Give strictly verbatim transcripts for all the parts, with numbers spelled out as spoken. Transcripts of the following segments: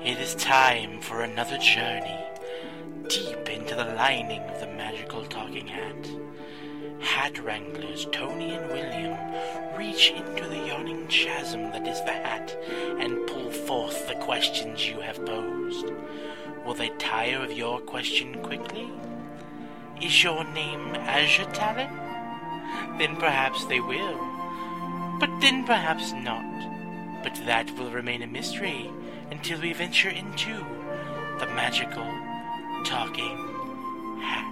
It is time for another journey deep into the lining of the magical talking hat. Hat wranglers Tony and William reach into the yawning chasm that is the hat and pull forth the questions you have posed. Will they tire of your question quickly? Is your name Azure Talon? Then perhaps they will. But then perhaps not. But that will remain a mystery until we venture into the magical talking hat.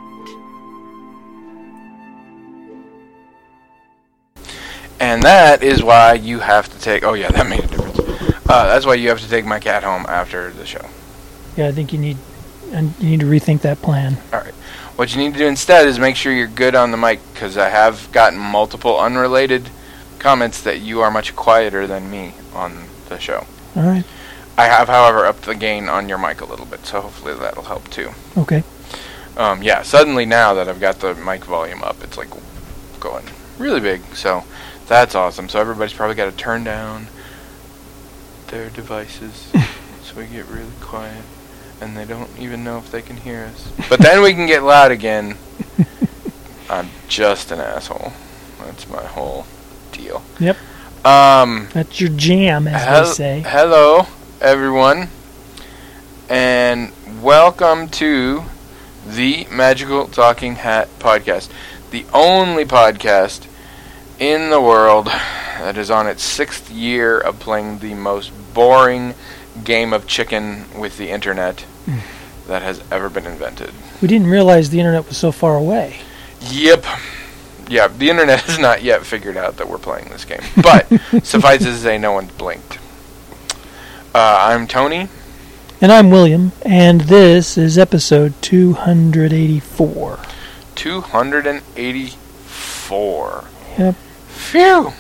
And that is why you have to take... Oh, yeah, that made a difference. Uh, that's why you have to take my cat home after the show. Yeah, I think you need and you need to rethink that plan. All right. What you need to do instead is make sure you're good on the mic, because I have gotten multiple unrelated comments that you are much quieter than me on the show. All right. I have, however, upped the gain on your mic a little bit, so hopefully that'll help too. Okay. Um, yeah, suddenly now that I've got the mic volume up, it's like going really big, so that's awesome. So everybody's probably got to turn down their devices so we get really quiet, and they don't even know if they can hear us. But then we can get loud again. I'm just an asshole. That's my whole deal. Yep. Um, That's your jam, as hel- they say. Hello, everyone, and welcome to the Magical Talking Hat podcast, the only podcast in the world that is on its sixth year of playing the most boring game of chicken with the internet that has ever been invented. We didn't realize the internet was so far away. Yep. Yeah, the internet has not yet figured out that we're playing this game. But suffice it to say, no one's blinked. Uh, I'm Tony. And I'm William, and this is episode two eighty-four. two eighty-four. Yep. Phew!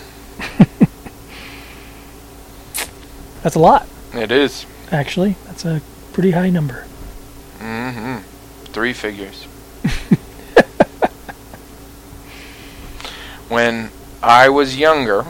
That's a lot, It is. actually. That's a pretty high number. Mm-hmm. Three figures. When I was younger,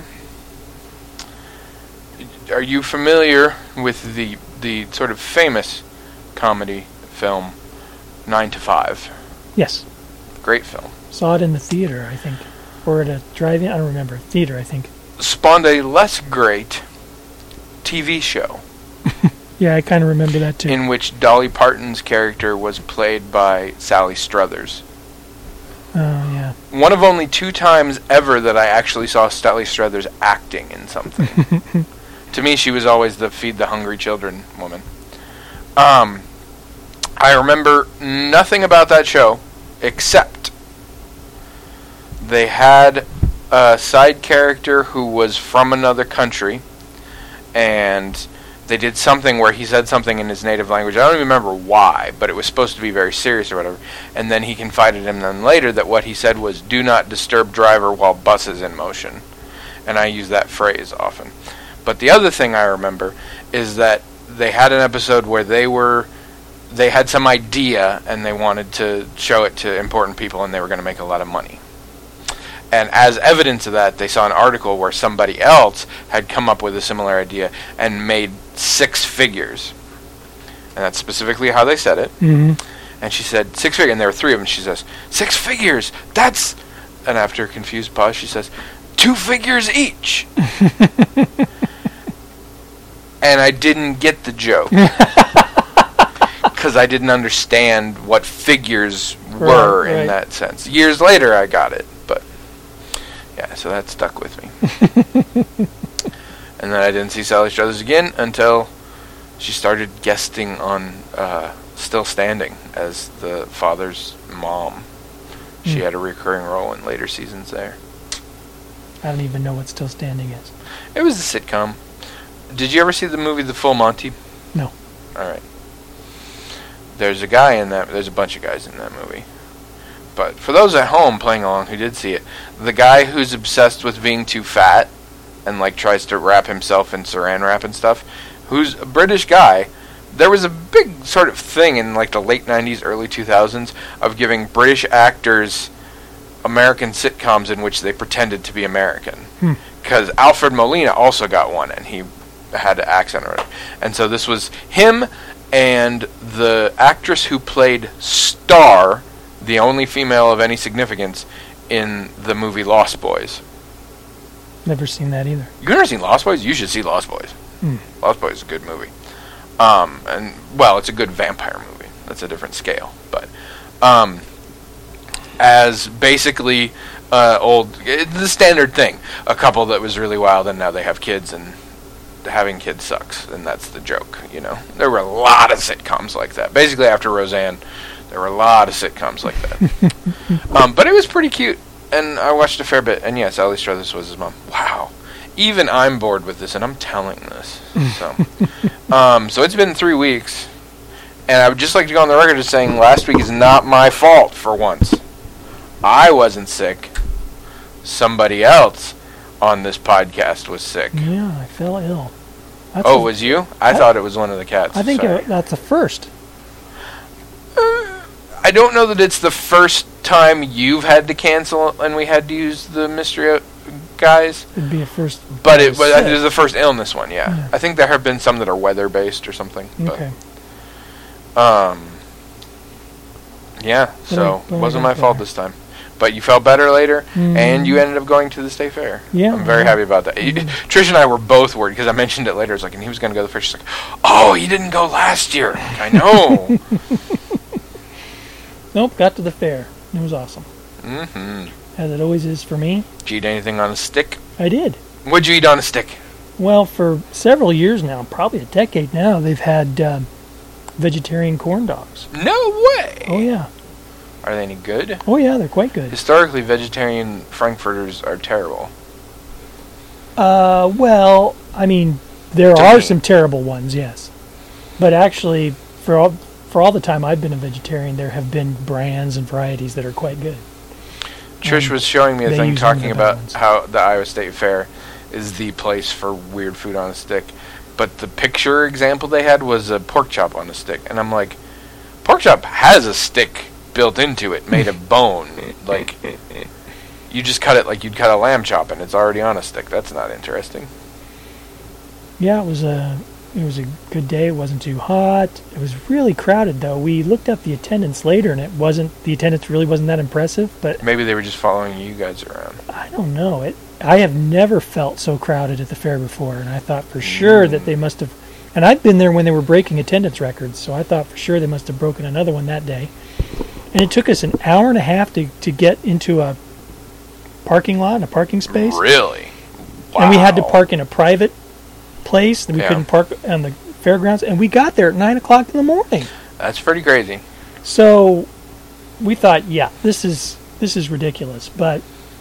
are you familiar with the the sort of famous comedy film Nine to Five? Yes. Great film. Saw it in the theater, I think. Or at a drive-in, I don't remember. Theater, I think. Spawned a less great T V show. Yeah, I kind of remember that too. In which Dolly Parton's character was played by Sally Struthers. Oh, yeah. One of only two times ever that I actually saw Sally Struthers acting in something. To me, she was always the feed the hungry children woman. Um, I remember nothing about that show except they had a side character who was from another country, and they did something where he said something in his native language. I don't even remember why, but it was supposed to be very serious or whatever. And then he confided in them later that what he said was, "Do not disturb driver while bus is in motion." And I use that phrase often. But the other thing I remember is that they had an episode where they were, they had some idea and they wanted to show it to important people and they were going to make a lot of money. And as evidence of that, they saw an article where somebody else had come up with a similar idea and made six figures. And that's specifically how they said it. Mm-hmm. And she said, six figures, and there were three of them. She says, six figures, that's... And after a confused pause, she says, two figures each. And I didn't get the joke. Because I didn't understand what figures were right, in right. that sense. Years later, I got it. But, yeah, so that stuck with me. And then I didn't see Sally Struthers again until she started guesting on uh, Still Standing as the father's mom. She Mm. had a recurring role in later seasons there. I don't even know what Still Standing is. It was a sitcom. Did you ever see the movie The Full Monty? No. Alright. There's a guy in that, there's a bunch of guys in that movie. But for those at home playing along who did see it, the guy who's obsessed with being too fat and like tries to wrap himself in saran wrap and stuff, who's a British guy, there was a big sort of thing in like the late nineties, early two thousands of giving British actors American sitcoms in which they pretended to be American. Hmm. Because Alfred Molina also got one, and he had an accent already. And so this was him and the actress who played Star, the only female of any significance, in the movie Lost Boys. Never seen that either. You've never seen Lost Boys? You should see Lost Boys. Hmm. Lost Boys is a good movie. Um, and, well, it's a good vampire movie. That's a different scale. But, um, as basically, uh, old, it's the standard thing. A couple that was really wild and now they have kids, and having kids sucks. And that's the joke, you know. There were a lot of sitcoms like that. Basically, after Roseanne, there were a lot of sitcoms like that. um, but it was pretty cute. And I watched a fair bit, and yes, Sally Struthers was his mom. Wow. Even I'm bored with this, and I'm telling this. So um, so it's been three weeks, and I would just like to go on the record as saying last week is not my fault for once. I wasn't sick. Somebody else on this podcast was sick. Yeah, I fell ill. That's oh, a, it was you? I, I thought it was one of the cats. I think it, that's a first. Uh, I don't know that it's the first time you've had to cancel and we had to use the mystery guys. It'd be a first. But it, but it was the first illness one, yeah. yeah. I think there have been some that are weather-based or something. Okay. But, um, yeah, so it wasn't my fault this time. But you felt better later, mm. and you ended up going to the State Fair. Yeah. I'm very yeah. happy about that. Mm. Trish and I were both worried, because I mentioned it later. It's like, and he was going to go to the fair. She's like, oh, he didn't go last year. Like, I know. Nope, got to the fair. It was awesome. Mm-hmm. As it always is for me. Did you eat anything on a stick? I did. What'd you eat on a stick? Well, for several years now, probably a decade now, they've had uh, vegetarian corn dogs. No way! Oh, yeah. Are they any good? Oh, yeah, they're quite good. Historically, vegetarian frankfurters are terrible. Uh, well, I mean, there to are me. some terrible ones, yes. But actually, for all, for all the time I've been a vegetarian, there have been brands and varieties that are quite good. Trish um, was showing me a thing talking about ones. how the Iowa State Fair is the place for weird food on a stick. But the picture example they had was a pork chop on a stick. And I'm like, pork chop has a stick built into it, made of bone. Like, you just cut it like you'd cut a lamb chop, and it's already on a stick. That's not interesting. Yeah, it was a it was a good day. It wasn't too hot. It was really crowded, though. We looked up the attendance later, and it wasn't the attendance really wasn't that impressive. But maybe they were just following you guys around. I don't know. It. I have never felt so crowded at the fair before, and I thought for sure mm. that they must have. And I've been there when they were breaking attendance records, so I thought for sure they must have broken another one that day. And it took us an hour and a half to, to get into a parking lot, a parking space. Really? Wow. And we had to park in a private place that we yeah. couldn't park on the fairgrounds. And we got there at nine o'clock in the morning. That's pretty crazy. So we thought, yeah, this is this is ridiculous. But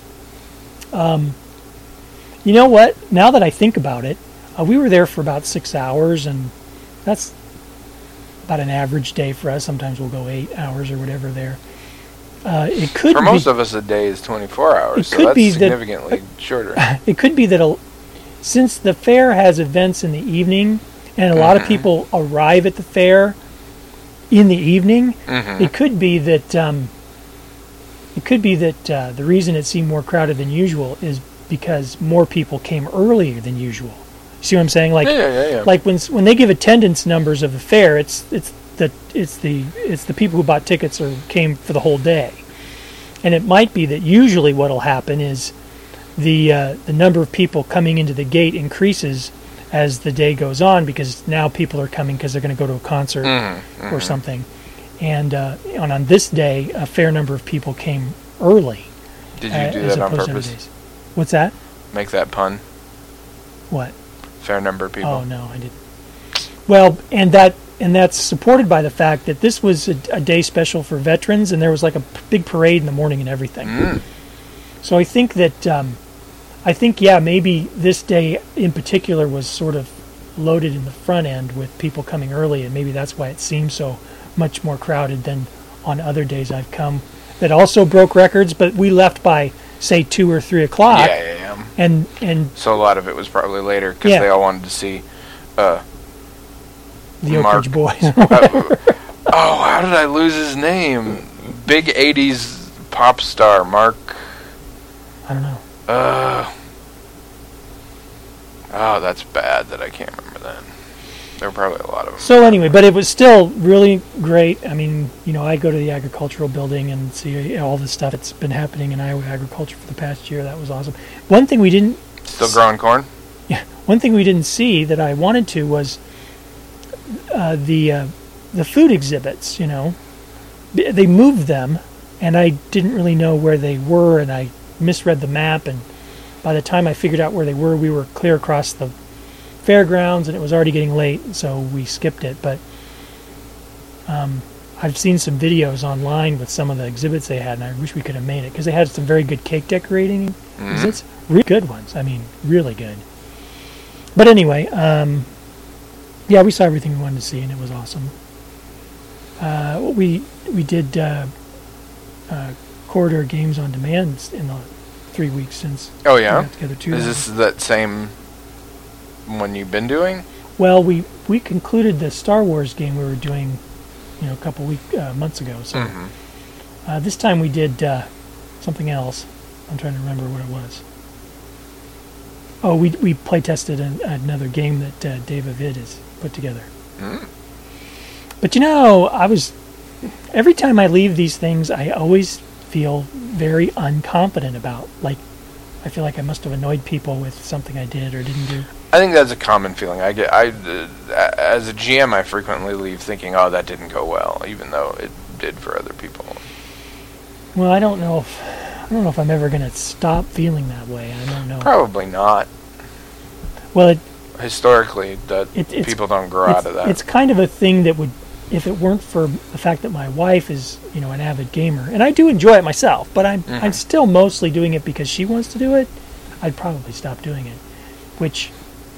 um, you know what? Now that I think about it, uh, we were there for about six hours, and that's about an average day for us. Sometimes we'll go eight hours or whatever there. Uh, it could for be, most of us, a day is twenty-four hours, it so could that's be significantly that, shorter. It could be that a, since the fair has events in the evening, and a lot mm-hmm. of people arrive at the fair in the evening, mm-hmm. it could be that um, it could be that uh, the reason it seemed more crowded than usual is because more people came earlier than usual. See what I'm saying? Like, yeah, yeah, yeah. like when when they give attendance numbers of the fair, it's it's the it's the it's the people who bought tickets or came for the whole day, and it might be that usually what'll happen is the uh, the number of people coming into the gate increases as the day goes on because now people are coming because they're going to go to a concert mm-hmm, mm-hmm. or something, and uh, and on this day a fair number of people came early. Did you uh, do as that on opposed to purpose? other days. What's that? Make that pun. What? Fair number of people. Oh no, I didn't. Well, and that and that's supported by the fact that this was a, a day special for veterans, and there was like a p- big parade in the morning and everything. Mm. So I think that um, I think yeah, maybe this day in particular was sort of loaded in the front end with people coming early, and maybe that's why it seems so much more crowded than on other days I've come that also broke records. But we left by say two or three o'clock. Yeah, yeah, yeah. And and so a lot of it was probably later because yeah. they all wanted to see uh, the Oak Mark. Ridge Boys. uh, oh, how did I lose his name? Big eighties pop star Mark. I don't know. Uh. Oh, that's bad that I can't remember then. There were probably a lot of them. So anyway, but it was still really great. I mean, you know, I go to the agricultural building and see all the stuff that's been happening in Iowa agriculture for the past year. That was awesome. One thing we didn't... Still growing corn? Yeah. One thing we didn't see that I wanted to was uh, the uh, the food exhibits, you know. They moved them, and I didn't really know where they were, and I misread the map, and by the time I figured out where they were, we were clear across the fairgrounds, and it was already getting late, so we skipped it. But um, I've seen some videos online with some of the exhibits they had, and I wish we could have made it, because they had some very good cake decorating mm-hmm. exhibits. Really good ones. I mean, really good. But anyway, um, yeah, we saw everything we wanted to see, and it was awesome. Uh, we we did uh, uh, Corridor Games on Demand in the three weeks since oh, yeah? we got together too. Is this that same one you've been doing? Well, we, we concluded the Star Wars game we were doing, you know, a couple week uh, months ago. So mm-hmm. uh, this time we did uh, something else. I'm trying to remember what it was. Oh, we we play tested an, another game that uh, Dave Avid has put together. Mm. But you know, I was every time I leave these things, I always feel very unconfident about. Like, I feel like I must have annoyed people with something I did or didn't do. I think that's a common feeling. I get, I, uh, as a G M, I frequently leave thinking, "Oh, that didn't go well," even though it did for other people. Well, I don't know if I don't know if I'm ever going to stop feeling that way. I don't know. Probably not. Well, it, historically, that it, people don't grow out of that. It's kind of a thing that would, if it weren't for the fact that my wife is, you know, an avid gamer, and I do enjoy it myself, but I'm mm-hmm. I'm still mostly doing it because she wants to do it. I'd probably stop doing it, which.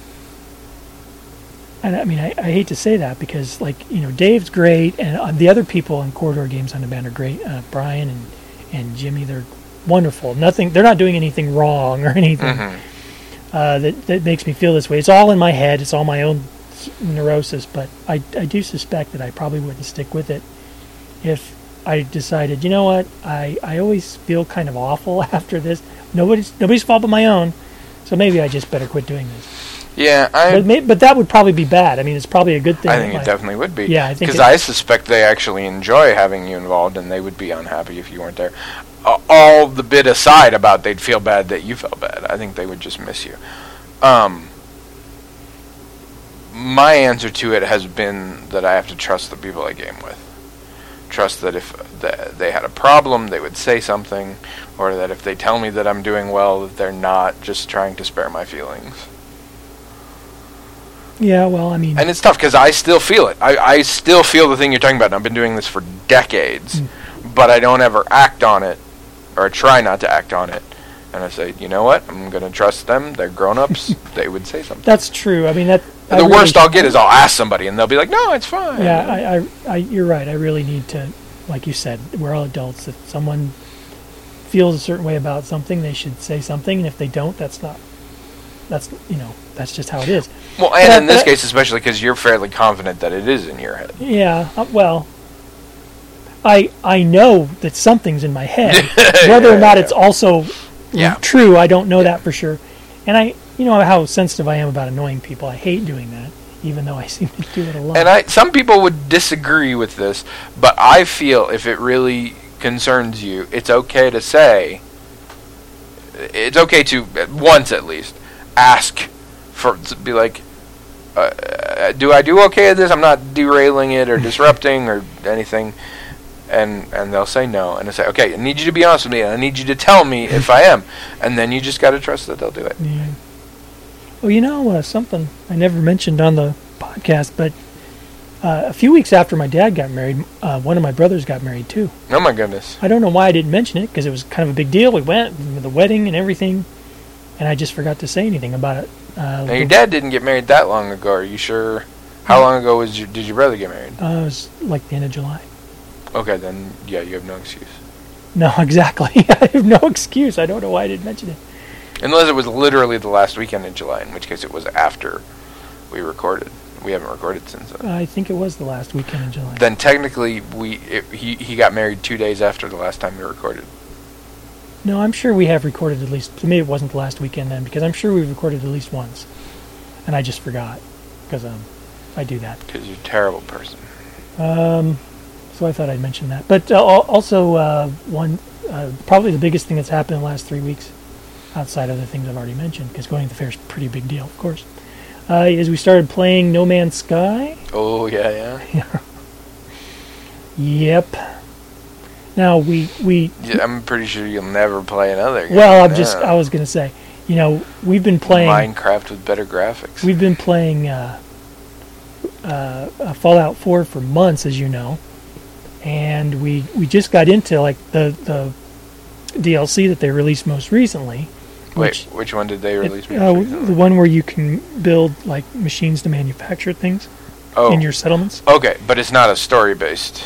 And I mean, I, I hate to say that because, like, you know, Dave's great, and uh, the other people in Corridor Games on Demand are great. Uh, Brian and, and Jimmy, they're wonderful. Nothing, they're not doing anything wrong or anything mm-hmm. uh, that that makes me feel this way. It's all in my head. It's all my own neurosis. But I, I do suspect that I probably wouldn't stick with it if I decided, you know what, I, I always feel kind of awful after this. Nobody's nobody's fault but my own. So maybe I just better quit doing this. Yeah, I. But, may, but that would probably be bad. I mean, it's probably a good thing. I think like, it definitely would be. Yeah, I think because I suspect they actually enjoy having you involved, and they would be unhappy if you weren't there. Uh, all the bit aside about they'd feel bad that you felt bad. I think they would just miss you. Um, my answer to it has been that I have to trust the people I game with. Trust that if the, they had a problem, they would say something, or that if they tell me that I'm doing well, that they're not just trying to spare my feelings. Yeah, well, I mean... And it's tough, because I still feel it. I, I still feel the thing you're talking about, and I've been doing this for decades, mm. but I don't ever act on it, or try not to act on it. And I say, you know what? I'm going to trust them. They're grown-ups. They would say something. That's true. I mean, that... The really worst I'll get is I'll ask somebody, and they'll be like, no, it's fine. Yeah, I, I, I, you're right. I really need to, like you said, we're all adults. If someone feels a certain way about something, they should say something, and if they don't, that's not... That's, you know, that's just how it is. Well, and but in I, this case, especially because you're fairly confident that it is in your head. Yeah, uh, well, I I know that something's in my head. Whether yeah, or not yeah. it's also yeah. true, I don't know yeah. that for sure. And I, you know how sensitive I am about annoying people. I hate doing that, even though I seem to do it a lot. And I, some people would disagree with this, but I feel if it really concerns you, it's okay to say, it's okay to, once at least, ask for, to be like, uh, do I do okay at this? I'm not derailing it or disrupting or anything. And and they'll say no. And I say, okay, I need you to be honest with me. And I need you to tell me if I am. And then you just got to trust that they'll do it. Yeah. Well, you know, uh, something I never mentioned on the podcast, but uh, a few weeks after my dad got married, uh, one of my brothers got married too. Oh, my goodness. I don't know why I didn't mention it, because it was kind of a big deal. We went with the wedding and everything. And I just forgot to say anything about it. Uh, now, your dad didn't get married that long ago. Are you sure? How long ago was your, did your brother get married? Uh, it was like the end of July. Okay, then, yeah, you have no excuse. No, exactly. I have no excuse. I don't know why I didn't mention it. Unless it was literally the last weekend in July, in which case it was after we recorded. We haven't recorded since then. Uh, I think it was the last weekend in July. Then technically, we it, he, he got married two days after the last time we recorded. No, I'm sure we have recorded at least... To me, it wasn't the last weekend then, because I'm sure we've recorded at least once. And I just forgot. because um, I do that. Because you're a terrible person. Um, so I thought I'd mention that. But uh, al- also, uh, one uh, probably the biggest thing that's happened in the last three weeks, outside of the things I've already mentioned, because going to the fair is a pretty big deal, of course, uh, is we started playing No Man's Sky. Oh, yeah, yeah. Yep. Now, we... we yeah, I'm pretty sure you'll never play another game. well, I'm yeah. just... I was going to say, you know, we've been playing... Minecraft with better graphics. We've been playing uh, uh, uh, Fallout four for months, as you know. And we we just got into, like, the, the D L C that they released most recently. Which, Wait, which one did they release? It, uh, the one where you can build, like, machines to manufacture things oh. in your settlements. Okay, but it's not a story-based.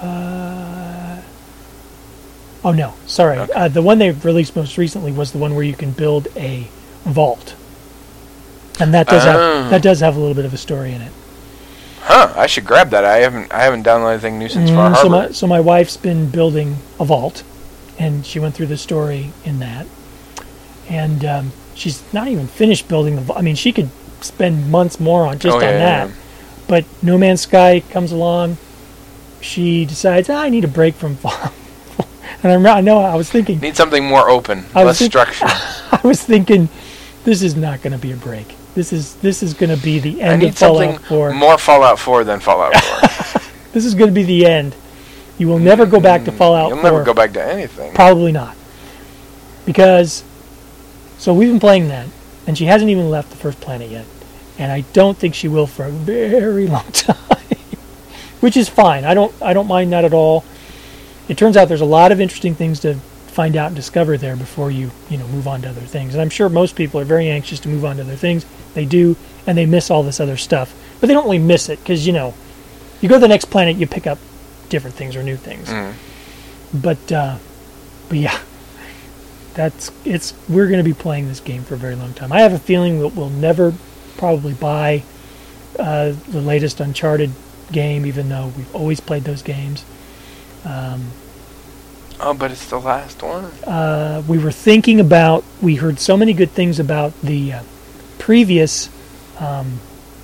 Uh, oh, no. Sorry. Okay. Uh, the one they released most recently was the one where you can build a vault. And that does, Oh. have, that does have a little bit of a story in it. Huh, I should grab that. I haven't I haven't downloaded anything new since Far Mm, Harbor. so my so my wife's been building a vault, and she went through the story in that, and um, she's not even finished building the vault. I mean, she could spend months more on just Oh, yeah, on yeah, that. yeah. But No Man's Sky comes along. She decides, ah, I need a break from Fallout. And I remember, I know I was thinking, Need something more open, I was less think- structured. I was thinking, this is not going to be a break. This is this is going to be the I end need of Fallout something four. more Fallout four than Fallout four. This is going to be the end. You will never go back to Fallout You'll four. never go back to anything. Probably not. Because, so we've been playing that, and she hasn't even left the first planet yet. And I don't think she will for a very long time. Which is fine. I don't I don't mind that at all. It turns out there's a lot of interesting things to find out and discover there before you, you know, move on to other things. And I'm sure most people are very anxious to move on to other things. They do, and they miss all this other stuff. But they don't really miss it, because, you know, you go to the next planet, you pick up different things or new things. Mm. But, uh, but yeah, that's it's. We're going to be playing this game for a very long time. I have a feeling that we'll never probably buy uh, the latest Uncharted game, even though we've always played those games. Um, Oh, but it's the last one. uh, we were thinking about. We heard so many good things about the uh, previous um,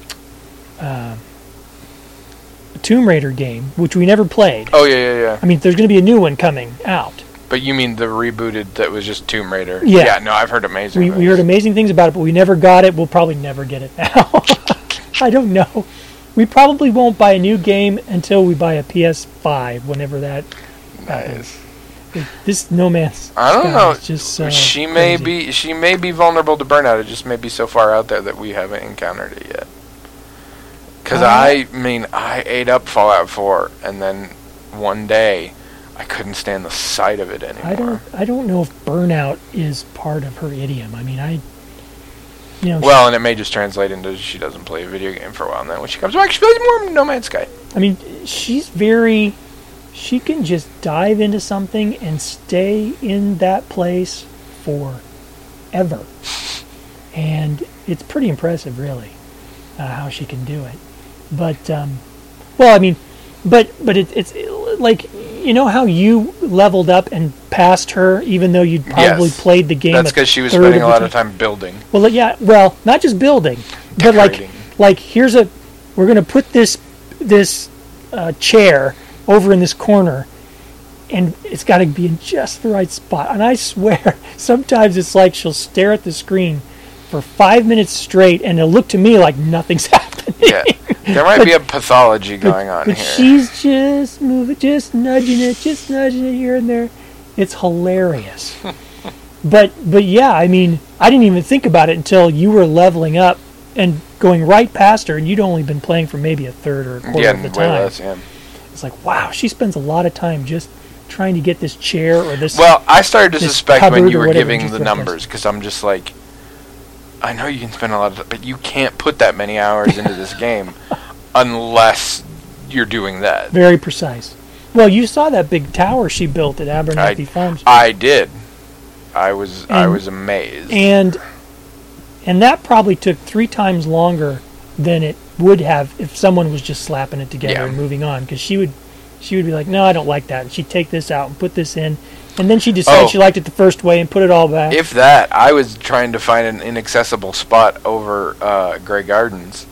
uh, Tomb Raider game, which we never played. Oh, yeah, yeah, yeah. I mean, there's going to be a new one coming out. But you mean the rebooted that was just Tomb Raider? Yeah. Yeah, no, I've heard amazing We, things. we heard amazing things about it, but we never got it. We'll probably never get it now. I don't know. We probably won't buy a new game until we buy a P S five, whenever that happens. Nice. This No Man's I don't Sky know. is just so she may crazy. be she may be vulnerable to burnout. It just may be so far out there that we haven't encountered it yet. Because Uh, I mean, I ate up Fallout four, and then one day I couldn't stand the sight of it anymore. I don't. I don't know if burnout is part of her idiom. I mean, I. You know. Well, and it may just translate into she doesn't play a video game for a while, and then when she comes back, she plays more No Man's Sky. I mean, she's very. She can just dive into something and stay in that place forever, and it's pretty impressive, really, uh, how she can do it. But, um, well, I mean, but but it, it's like, you know how you leveled up and passed her, even though you'd probably Yes. played the game. That's a because she was third spending a the lot of time building. Well, yeah, well, not just building, but like, Decorating. like here's a, we're gonna put this this uh, chair over in this corner, and it's got to be in just the right spot. And I swear, sometimes it's like she'll stare at the screen for five minutes straight, and it'll look to me like nothing's happening. Yeah, there might be a pathology going on But here. she's just moving, just nudging it, just nudging it here and there. It's hilarious. but but yeah, I mean, I didn't even think about it until you were leveling up and going right past her, and you'd only been playing for maybe a third or a quarter yeah, of the way time. less. Yeah. It's like, wow, she spends a lot of time just trying to get this chair or this. Well, I started to this suspect when cupboard you or were whatever giving just the for a place. numbers, because I'm just like, I know you can spend a lot of time, but you can't put that many hours into this game unless you're doing that. Very precise. Well, you saw that big tower she built at Abernathy I- Farms. I did. I was I And- was amazed. and and that probably took three times longer than it would have if someone was just slapping it together Yeah. and moving on, because she would she would be like, no, I don't like that, and she'd take this out and put this in, and then she'd decide Oh. she liked it the first way and put it all back. If that, I was trying to find an inaccessible spot over uh, Grey Gardens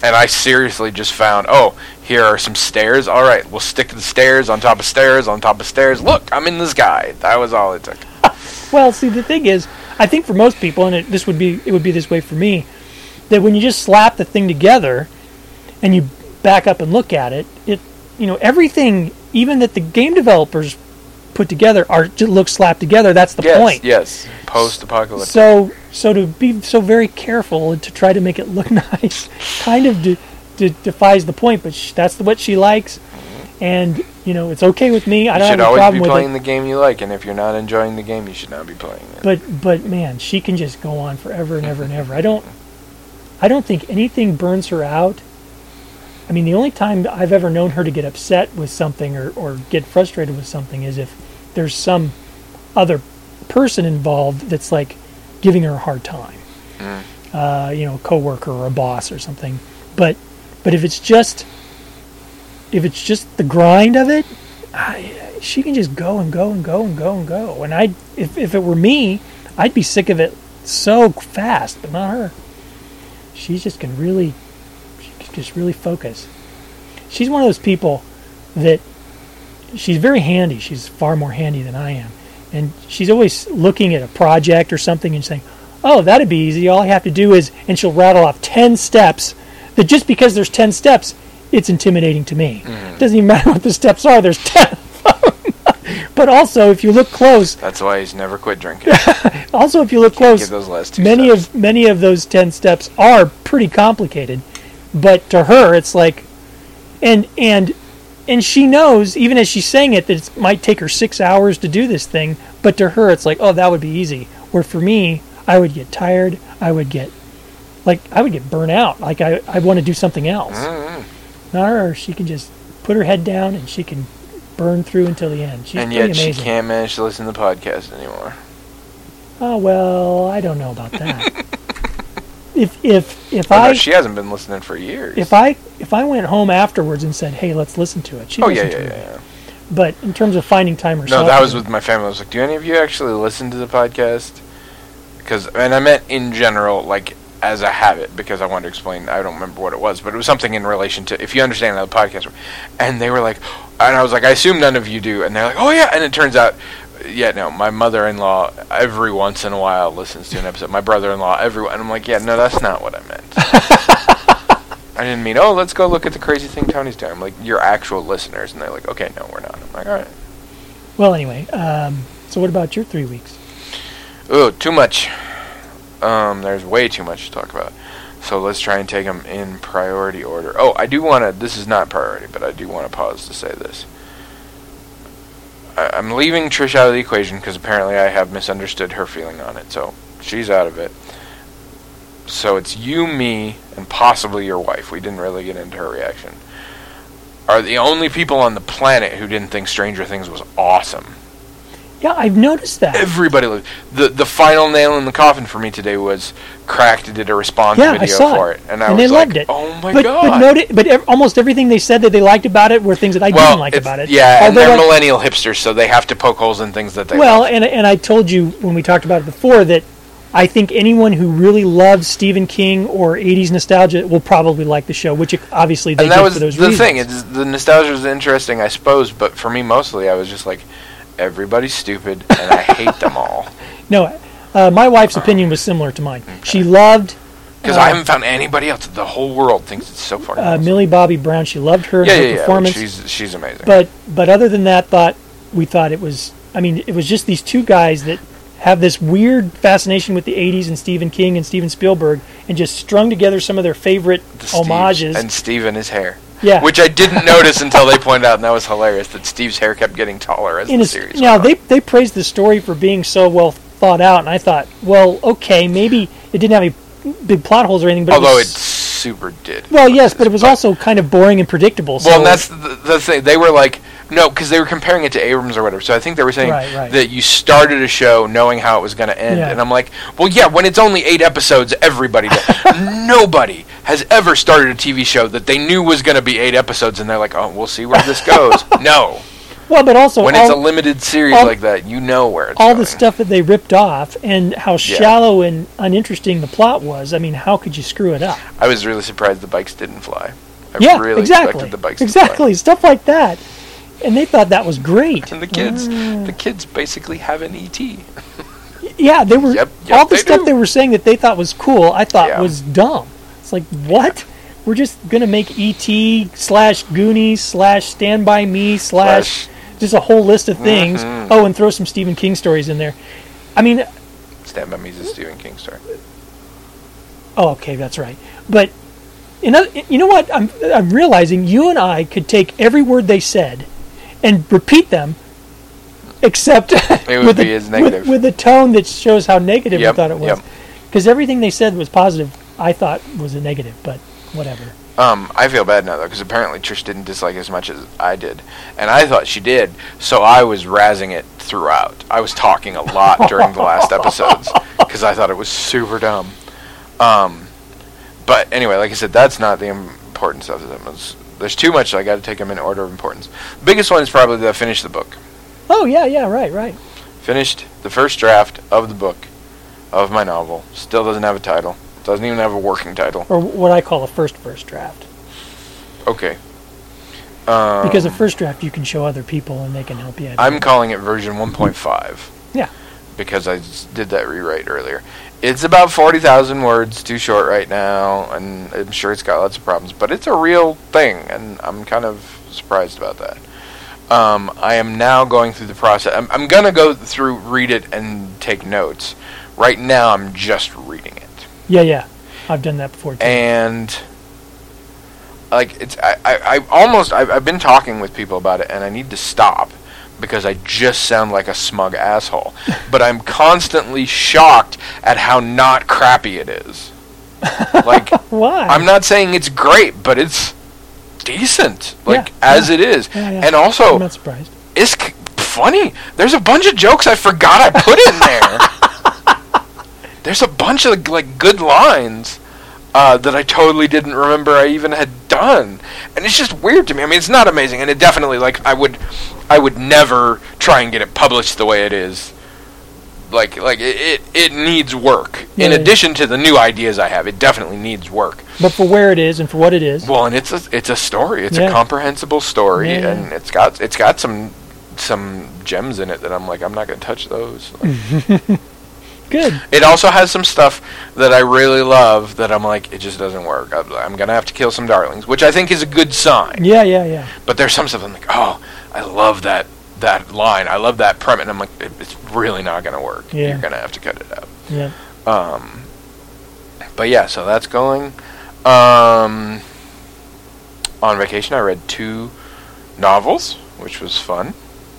And I seriously just found, oh, here are some stairs. All right, we'll stick the stairs on top of stairs on top of stairs. Look, I'm in the sky. That was all it took. Well, see, the thing is, I think for most people, and it, this would be it would be this way for me, that when you just slap the thing together and you back up and look at it, it you know everything, even that the game developers put together, are just look slapped together. That's the yes, point. Yes, post-apocalyptic. So, so to be so very careful and to try to make it look nice, kind of de- de- defies the point. But sh- that's what she likes, and you know it's okay with me. I don't You should have a always problem be with playing it. the game you like, and if you're not enjoying the game, you should not be playing it. But but man, she can just go on forever and ever and ever. I don't I don't think anything burns her out. I mean, the only time I've ever known her to get upset with something or, or get frustrated with something is if there's some other person involved that's like giving her a hard time. Mm. Uh, you know, a coworker or a boss or something. But but if it's just if it's just the grind of it, I, she can just go and go and go and go and go. And I, if if it were me, I'd be sick of it so fast. But not her. She just can really, she can just really focus. She's one of those people that she's very handy. She's far more handy than I am, and she's always looking at a project or something and saying, "Oh, that'd be easy. All I have to do is," and she'll rattle off ten steps. That just because there's ten steps, it's intimidating to me. Mm. It doesn't even matter what the steps are. There's ten. But also, if you look close, That's why he's never quit drinking. also if you look Get close, those last two many steps. of many of those ten steps are pretty complicated. But to her, it's like, and and and she knows, even as she's saying it, that it might take her six hours to do this thing. But to her, it's like, oh, that would be easy. Where for me, I would get tired. I would get, like, I would get burnt out. Like I, I want to do something else. Mm-hmm. Not her. She can just put her head down and she can burn through until the end. She's And pretty yet amazing. she can't manage to listen to the podcast anymore. Oh well, I don't know about that. if if if Oh, I no, she hasn't been listening for years. if I if I went home afterwards and said, "Hey, let's listen to it," she'd oh yeah, listen yeah, to yeah, it. yeah. But in terms of finding time herself, No, that was with my family. I was like, do any of you actually listen to the podcast? Because, and I meant in general, like, as a habit, because I wanted to explain, I don't remember what it was, but it was something in relation to, if you understand how the podcast works. And they were like, and I was like, I assume none of you do. And they're like, oh yeah, and it turns out, yeah, no, my mother-in-law every once in a while listens to an episode. My brother-in-law, everyone. And I'm like, yeah, no, that's not what I meant. I didn't mean, oh, let's go look at the crazy thing Tony's doing. I'm like, you're actual listeners. And they're like, okay, no, we're not. I'm like, all right. Well, anyway, um, so what about your three weeks? Ooh, too much. Um, there's way too much to talk about. So let's try and take them in priority order. Oh, I do want to, this is not priority, but I do want to pause to say this. I, I'm leaving Trish out of the equation because apparently I have misunderstood her feeling on it. So she's out of it. So it's you, me, and possibly your wife. We didn't really get into her reaction. Are the only people on the planet who didn't think Stranger Things was awesome. Yeah, I've noticed that. Everybody loved the the final nail in the coffin for me today was Cracked did a response Yeah, I video saw for it. it, and I and was they like, loved it. "Oh my but, god!" But, noti- but ev- almost everything they said that they liked about it were things that I well, didn't like it's- about it. yeah, and Although, they're like, millennial hipsters, so they have to poke holes in things that they well, love. and and I told you when we talked about it before that I think anyone who really loves Stephen King or eighties nostalgia will probably like the show, which obviously they And that did was for those the reasons. thing. It's, the nostalgia is interesting, I suppose, but for me, mostly, I was just like, everybody's stupid, and I hate them all. No, uh, my wife's opinion was similar to mine. She loved Because uh, I haven't found anybody else. The whole world thinks it's so fucking uh, awesome. Millie Bobby Brown. She loved her, Yeah, her yeah, yeah. performance. She's she's amazing. But but other than that, thought we thought it was. I mean, it was just these two guys that have this weird fascination with the eighties and Stephen King and Steven Spielberg, and just strung together some of their favorite The Steve- homages. and Steve and his hair. Yeah. Which I didn't notice until they pointed out, and that was hilarious, that Steve's hair kept getting taller as In the a- series now went they on. they praised the story for being so well thought out, and I thought, well, okay, maybe it didn't have any big plot holes or anything, but Although it it was, super did. well, yes, but it was also kind of boring and predictable. So Well, and that's the, the thing. They were like, no, because they were comparing it to Abrams or whatever. So I think they were saying Right, right. that you started a show knowing how it was going to end. Yeah. And I'm like, well, yeah, when it's only eight episodes, everybody does. Nobody has ever started a T V show that they knew was going to be eight episodes, and they're like, oh, we'll see where this goes. No. Well, but also when all, it's a limited series all- like that, you know where it's all going. the stuff that they ripped off and how shallow and uninteresting the plot was. I mean, how could you screw it up? I was really surprised the bikes didn't fly. I yeah, really exactly. expected the bikes exactly. to Stuff like that. And they thought that was great. fly. And the kids, Ah. the kids basically have an E T. Yeah, they were Yep, yep, all the they stuff do. they were saying that they thought was cool. I thought Yeah. was dumb. It's like, what? We're just gonna make E T slash Goonies slash Stand By Me slash Slash- just a whole list of things. Mhm. Oh, and throw some Stephen King stories in there. I mean, Stand By Me is a Stephen King story. oh, okay, that's right. But in other, you know what? I'm I'm realizing you and I could take every word they said and repeat them, except would with, be a, as negative. with with a tone that shows how negative Yep, you thought it was. yep. Because everything they said was positive, I thought was a negative, but whatever. Um, I feel bad now though, because apparently Trish didn't dislike as much as I did, and I thought she did. So I was razzing it throughout. I was talking a lot during the last episodes because I thought it was super dumb. Um, but anyway, like I said, that's not the important stuff. That was, there's too much. So I got to take them in order of importance. The biggest one is probably the finish the book. Oh yeah, yeah, right, right. Finished the first draft of the book of my novel. Still doesn't have a title. Doesn't even have a working title. Or what I call a first first draft. Okay. Um, Because a first draft you can show other people and they can help you. I'm calling it version one point five. Yeah. Because I just did that rewrite earlier. It's about forty thousand words too short right now, and I'm sure it's got lots of problems, but it's a real thing, and I'm kind of surprised about that. Um, I am now going through the process. I'm, I'm going to go through, read it, and take notes. Right now, I'm just reading it. Yeah, yeah. I've done that before too. And like it's I, I, I almost I've, I've been talking with people about it, and I need to stop because I just sound like a smug asshole. But I'm constantly shocked at how not crappy it is. Like Why? I'm not saying it's great, but it's decent, like Yeah, as yeah. it is. Yeah, yeah. And also I'm not surprised. it's c- funny. There's a bunch of jokes I forgot I put in there. There's a bunch of like good lines uh, that I totally didn't remember I even had done, and it's just weird to me. I mean, it's not amazing, and it definitely like I would, I would never try and get it published the way it is. Like, like it, it, it needs work. In Yeah. addition to the new ideas I have, it definitely needs work. But for where it is and for what it is. Well, and it's a, it's a story. It's Yeah. a comprehensible story, Yeah, yeah. and it's got, it's got some, some gems in it that I'm like, I'm not going to touch those. Like, Good. it also has some stuff that I really love that I'm like, it just doesn't work. I'm, I'm going to have to kill some darlings, which I think is a good sign. Yeah, yeah, yeah. But there's some stuff I'm like, oh, I love that that line. I love that premise. And I'm like, it, it's really not going to work. Yeah. You're going to have to cut it out. Yeah. Um, but yeah, so that's going. Um, on vacation, I read two novels, which was fun.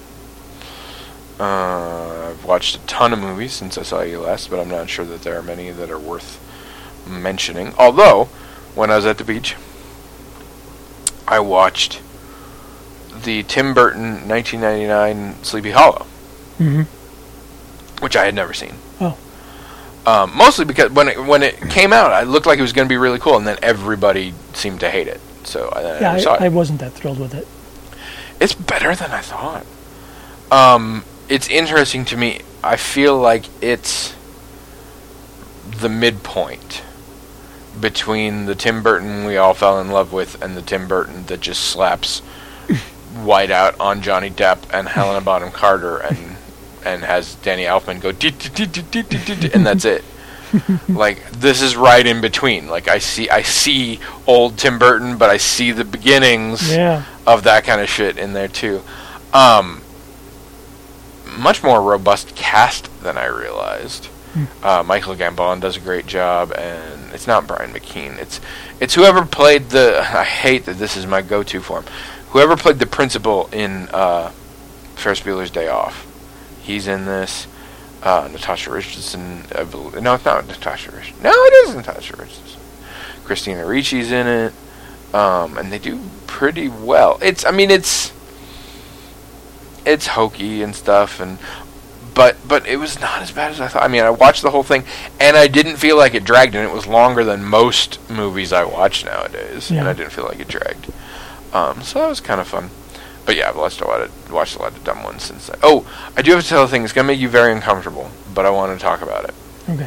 Uh, I've watched a ton of movies since I saw you last, but I'm not sure that there are many that are worth mentioning. Although, when I was at the beach, I watched the Tim Burton nineteen ninety-nine Sleepy Hollow, Mm-hmm. which I had never seen. Oh. Um, mostly because when it, when it came out, it looked like it was going to be really cool, and then everybody seemed to hate it. So I, I Yeah, never saw it. I, I wasn't that thrilled with it. It's better than I thought. Um, it's interesting to me. I feel like it's the midpoint between the Tim Burton we all fell in love with and the Tim Burton that just slaps white out on Johnny Depp and Helena Bonham Carter and and has Danny Elfman go "Dee, dee, dee, dee, dee, dee, dee," and that's it. Like, this is right in between. Like, I see I see old Tim Burton, but I see the beginnings Yeah. of that kind of shit in there too. Um, much more robust cast than I realized. Uh, Michael Gambon does a great job, and it's not Brian McKean. It's it's whoever played the. I hate that this is my go-to for him. Whoever played the principal in uh, Ferris Bueller's Day Off. He's in this. Uh, Natasha Richardson. I believe, no, it's not Natasha Richardson. No, it is Natasha Richardson. Christina Ricci's in it, um, and they do pretty well. It's. I mean, it's. It's hokey and stuff, and. But but it was not as bad as I thought. I mean, I watched the whole thing, and I didn't feel like it dragged, and it was longer than most movies I watch nowadays, Yeah. and I didn't feel like it dragged. Um, so that was kind of fun. But yeah, I've watched a lot of watched a lot of dumb ones since then. Oh, I do have to tell a thing. It's gonna make you very uncomfortable, but I want to talk about it. Okay.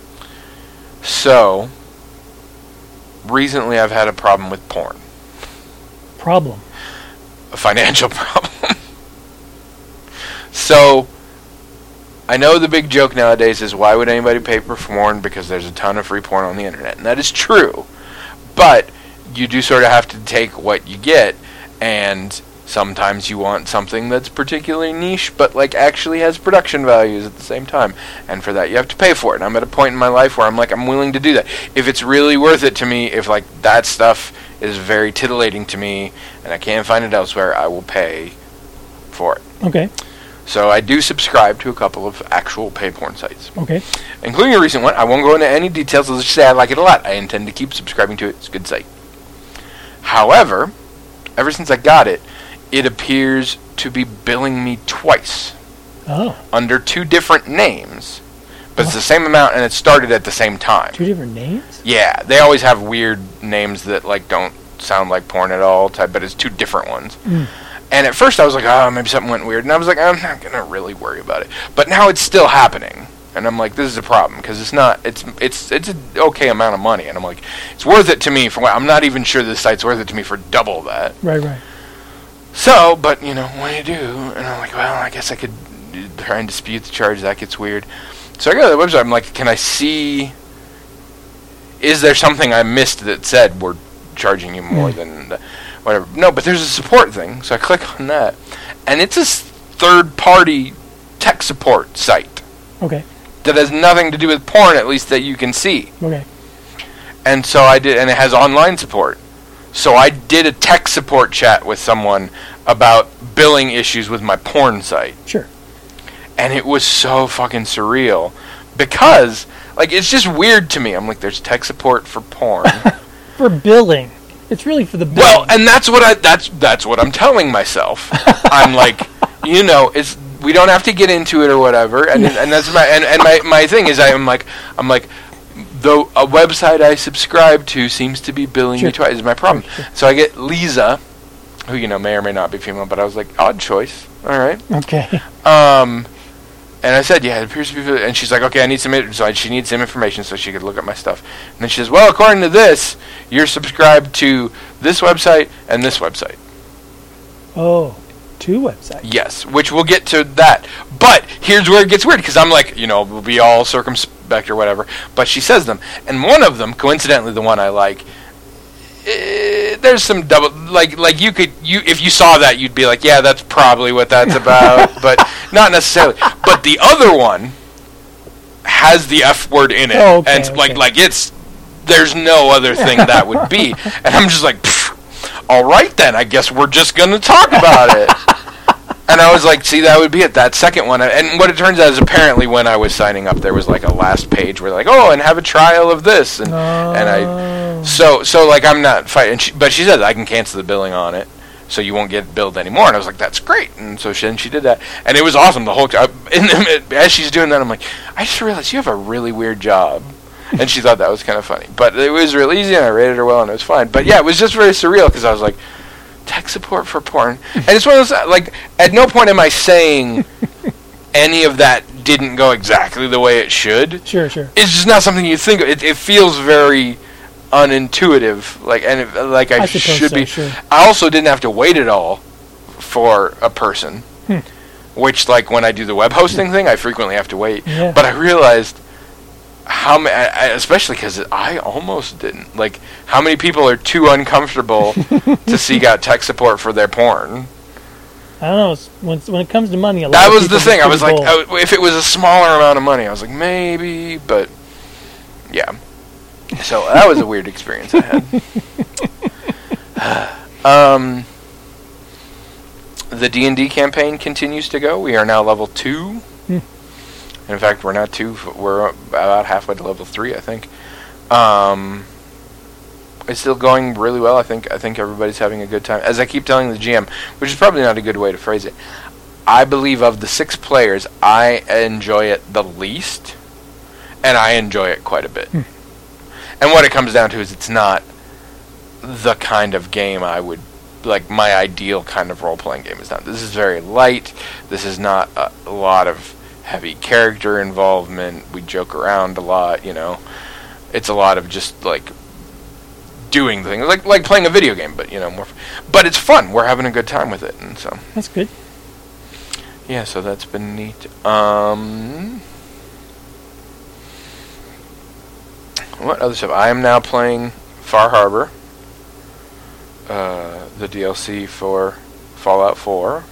So, recently I've had a problem with porn. Problem. A financial problem. So, I know the big joke nowadays is why would anybody pay for porn? Because there's a ton of free porn on the internet, and that is true. But you do sort of have to take what you get, and sometimes you want something that's particularly niche, but like actually has production values at the same time. And for that, you have to pay for it. And I'm at a point in my life where I'm like, I'm willing to do that. If it's really worth it to me, if like that stuff is very titillating to me, and I can't find it elsewhere, I will pay for it. Okay. So I do subscribe to a couple of actual pay porn sites. Okay. Including a recent one. I won't go into any details. I'll just say I like it a lot. I intend to keep subscribing to it. It's a good site. However, ever since I got it, it appears to be billing me twice. Oh. Under two different names. But it's the same amount, and it started at the same time. Two different names? Yeah. They always have weird names that like don't sound like porn at all, type, but it's two different ones. Mm. And at first I was like, oh, maybe something went weird. And I was like, I'm not going to really worry about it. But now it's still happening. And I'm like, this is a problem. Because it's not, it's it's it's an okay amount of money. And I'm like, it's worth it to me for what, I'm not even sure this site's worth it to me for double that. Right, right. So, but, you know, what do you do? And I'm like, well, I guess I could try and dispute the charge. That gets weird. So I go to the website. I'm like, can I see, is there something I missed that said we're charging you more mm. than the, whatever? No, but there's a support thing. So I click on that. And it's a third-party tech support site. Okay. That has nothing to do with porn, at least that you can see. Okay. And so I did, and it has online support. So I did a tech support chat with someone about billing issues with my porn site. Sure. And it was so fucking surreal. Because, like, it's just weird to me. I'm like, there's tech support for porn. For billing. It's really for the billing. Well, and that's what I, that's, that's what I'm telling myself. I'm like, you know, it's, we don't have to get into it or whatever. And, and that's my, and, and my, my thing is I'm like, I'm like, though a website I subscribe to seems to be billing sure. me twice is my problem. Sure, sure. So I get Lisa, who, you know, may or may not be female, but I was like, odd choice. All right. Okay. Um, and I said, yeah, it appears to be, and she's like, okay, I need some, so she needs some information so she could look at my stuff. And then she says, well, according to this, you're subscribed to this website and this website. Oh, two websites. Yes, which we'll get to that. But here's where it gets weird, because I'm like, you know, we'll be all circumspect or whatever. But she says them, and one of them, coincidentally, the one I like, eh, there's some double, like, like you could, you if you saw that, you'd be like, yeah, that's probably what that's about, but not necessarily. But the other one has the F word in it, oh, okay, and okay. like, like it's, there's no other thing that would be, and I'm just like, all right then, I guess we're just gonna talk about it. And I was like, see, that would be it, that second one. And what it turns out is apparently when I was signing up, there was like a last page where like, oh, and have a trial of this. And oh. and I, so, so like, I'm not fighting. She, but she said, I can cancel the billing on it, so you won't get billed anymore. And I was like, that's great. And so she, and she did that. And it was awesome the whole time. As she's doing that, I'm like, I just realized you have a really weird job. And she thought that was kind of funny. But it was real easy, and I rated her well, and it was fine. But yeah, it was just very surreal, because I was like, tech support for porn. And it's one of those, like, at no point am I saying any of that didn't go exactly the way it should. Sure, sure. It's just not something you think of. It, it feels very unintuitive, like, and it, like I, I should so, be. Sure. I also didn't have to wait at all for a person, hmm. which, like, when I do the web hosting thing, I frequently have to wait. Yeah. But I realized how many, especially because I almost didn't. Like, how many people are too uncomfortable to seek out tech support for their porn? I don't know. When when it comes to money, a lot that of was the thing. I was like, bold. I, if it was a smaller amount of money, I was like, maybe, but yeah. So that was a weird experience I had. um, the D and D campaign continues to go. We are now level two. Hmm. In fact, we're not two. We're about halfway to level three, I think. Um, it's still going really well. I think. I think everybody's having a good time. As I keep telling the G M, which is probably not a good way to phrase it, I believe of the six players, I enjoy it the least, and I enjoy it quite a bit. Hmm. And what it comes down to is, it's not the kind of game I would like my ideal kind of role playing game is not. This is very light. This is not a, a lot of heavy character involvement. We joke around a lot, you know. It's a lot of just like doing things, like like playing a video game, but you know more. But it's fun. We're having a good time with it, and so that's good. Yeah, so that's been neat. Um, what other stuff? I am now playing Far Harbor, uh, the D L C for Fallout four.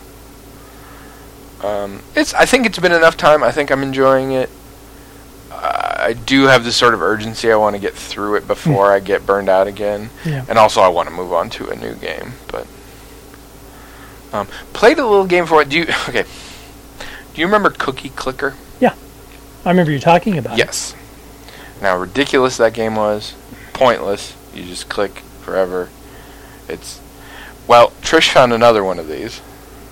Um, it's. I think it's been enough time. I think I'm enjoying it. Uh, I do have this sort of urgency. I want to get through it before mm. I get burned out again. Yeah. And also I want to move on to a new game. But um, played a little game for it. Do you okay? Do you remember Cookie Clicker? Yeah, I remember you talking about yes. it. Yes. Now, ridiculous that game was. Pointless. You just click forever. It's well, Trish found another one of these.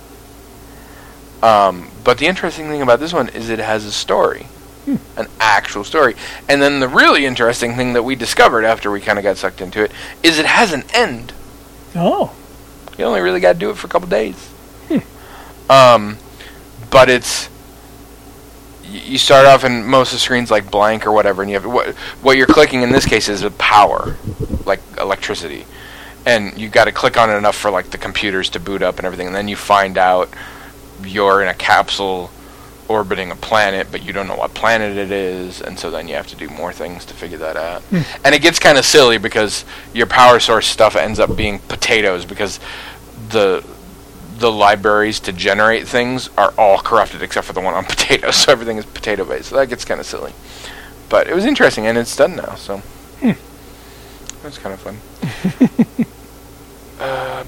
Um, but the interesting thing about this one is it has a story. Hmm. An actual story. And then the really interesting thing that we discovered after we kind of got sucked into it is it has an end. Oh. You only really got to do it for a couple days. Hmm. Um, but it's... Y- you start off and most of the screen's like blank or whatever, and you have... What, what you're clicking in this case is a power. Like electricity. And you got to click on it enough for like the computers to boot up and everything, and then you find out you're in a capsule orbiting a planet, but you don't know what planet it is, and so then you have to do more things to figure that out. Hmm. And it gets kind of silly because your power source stuff ends up being potatoes because the the libraries to generate things are all corrupted except for the one on potatoes, so everything is potato based. So that gets kind of silly. But it was interesting, and it's done now, so hmm. it's kind of fun. uh,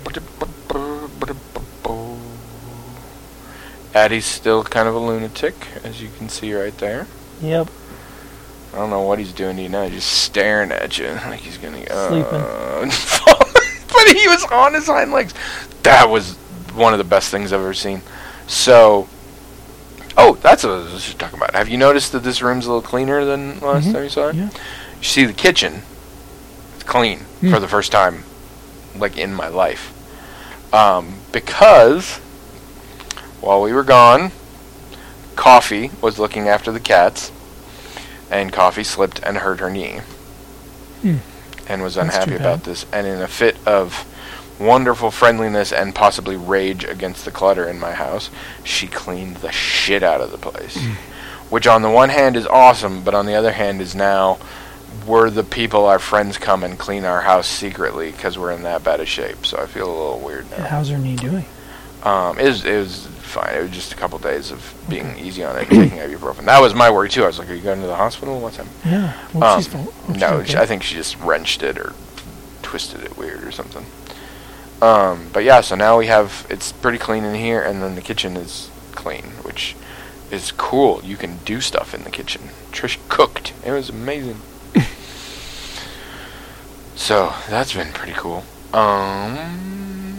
Addie's still kind of a lunatic, as you can see right there. Yep. I don't know what he's doing to you now. He's just staring at you like he's gonna uh, sleeping. But he was on his hind legs. That was one of the best things I've ever seen. So, oh, that's what I was just talking about. Have you noticed that this room's a little cleaner than last mm-hmm. time you saw it? Yeah. You see the kitchen. It's clean mm. for the first time, like in my life, um, because. While we were gone, Coffee was looking after the cats, and Coffee slipped and hurt her knee, hmm. and was That's unhappy about this. And in a fit of wonderful friendliness and possibly rage against the clutter in my house, she cleaned the shit out of the place. Hmm. Which on the one hand is awesome, but on the other hand is now we're the people our friends come and clean our house secretly because we're in that bad a shape. So I feel a little weird now. And how's her knee doing? Um, it was, it was fine. It was just a couple days of being okay. easy on it and taking ibuprofen. That was my worry too. I was like, "Are you going to the hospital? What's happening?" Yeah. Well, um, she's fine. Well, no, she's okay. she, I think she just wrenched it or twisted it weird or something. Um, but yeah, so now we have it's pretty clean in here, and then the kitchen is clean, which is cool. You can do stuff in the kitchen. Trish cooked. It was amazing. So that's been pretty cool. Um.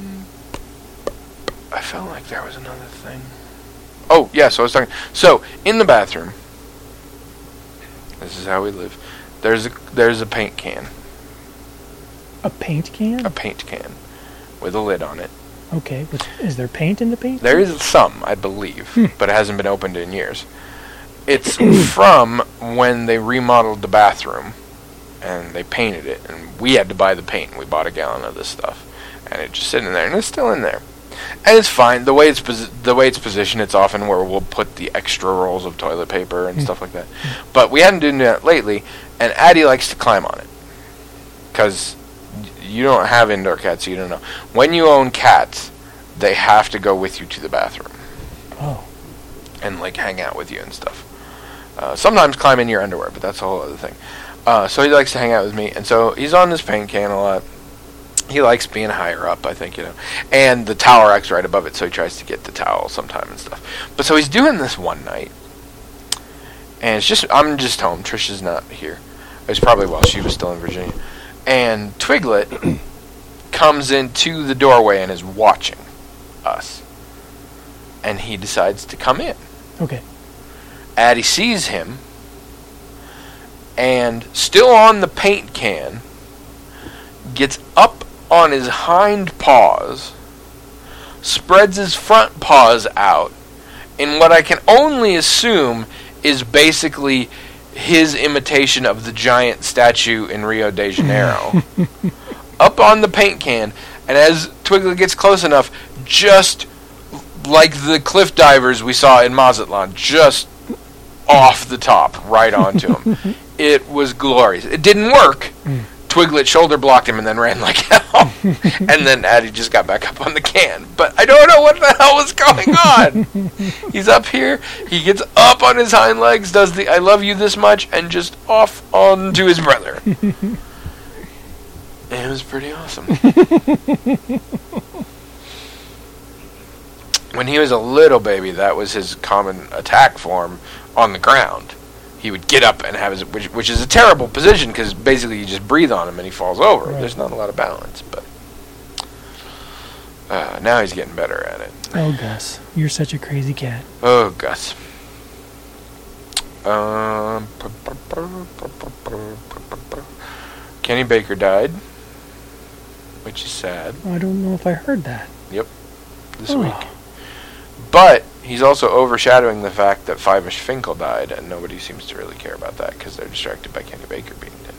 I felt like there was another thing. Oh, yeah, so I was talking... So, in the bathroom, this is how we live, there's a there's a paint can. A paint can? A paint can with a lid on it. Okay, but is there paint in the paint? There is some, I believe, hmm. but it hasn't been opened in years. It's from when they remodeled the bathroom, and they painted it, and we had to buy the paint. We bought a gallon of this stuff, and it's just sitting there, and it's still in there. And it's fine. The way it's posi- the way it's positioned, it's often where we'll put the extra rolls of toilet paper and mm. stuff like that. But we hadn't done that lately, and Addie likes to climb on it. Because you don't have indoor cats, so you don't know. When you own cats, they have to go with you to the bathroom. Oh. And, like, hang out with you and stuff. Uh, sometimes climb in your underwear, but that's a whole other thing. Uh, so he likes to hang out with me, and so he's on this paint can a lot. He likes being higher up, I think, you know. And the towel rack's right above it, so he tries to get the towel sometime and stuff. But so he's doing this one night. And it's just, I'm just home. Trisha's not here. It was probably while she was still in Virginia. And Twiglet comes into the doorway and is watching us. And he decides to come in. Okay. Addie sees him. And still on the paint can, gets up on his hind paws, spreads his front paws out in what I can only assume is basically his imitation of the giant statue in Rio de Janeiro, up on the paint can, and as Twiglet gets close enough, just like the cliff divers we saw in Mazatlan, just off the top, right onto him. It was glorious. It didn't work. Mm. Twiglet shoulder blocked him and then ran like hell. And then Addy just got back up on the can. But I don't know what the hell was going on. He's up here, he gets up on his hind legs, does the I love you this much, and just off onto his brother. It was pretty awesome. When he was a little baby, that was his common attack form on the ground. He would get up and have his, which, which is a terrible position because basically you just breathe on him and he falls over. Right. There's not a lot of balance, but uh, now he's getting better at it. Oh, Gus, you're such a crazy cat. Oh, Gus. Um, Kenny Baker died, which is sad. I don't know if I heard that. Yep, this oh. week. But he's also overshadowing the fact that Fivish Finkel died, and nobody seems to really care about that because they're distracted by Kenny Baker being dead.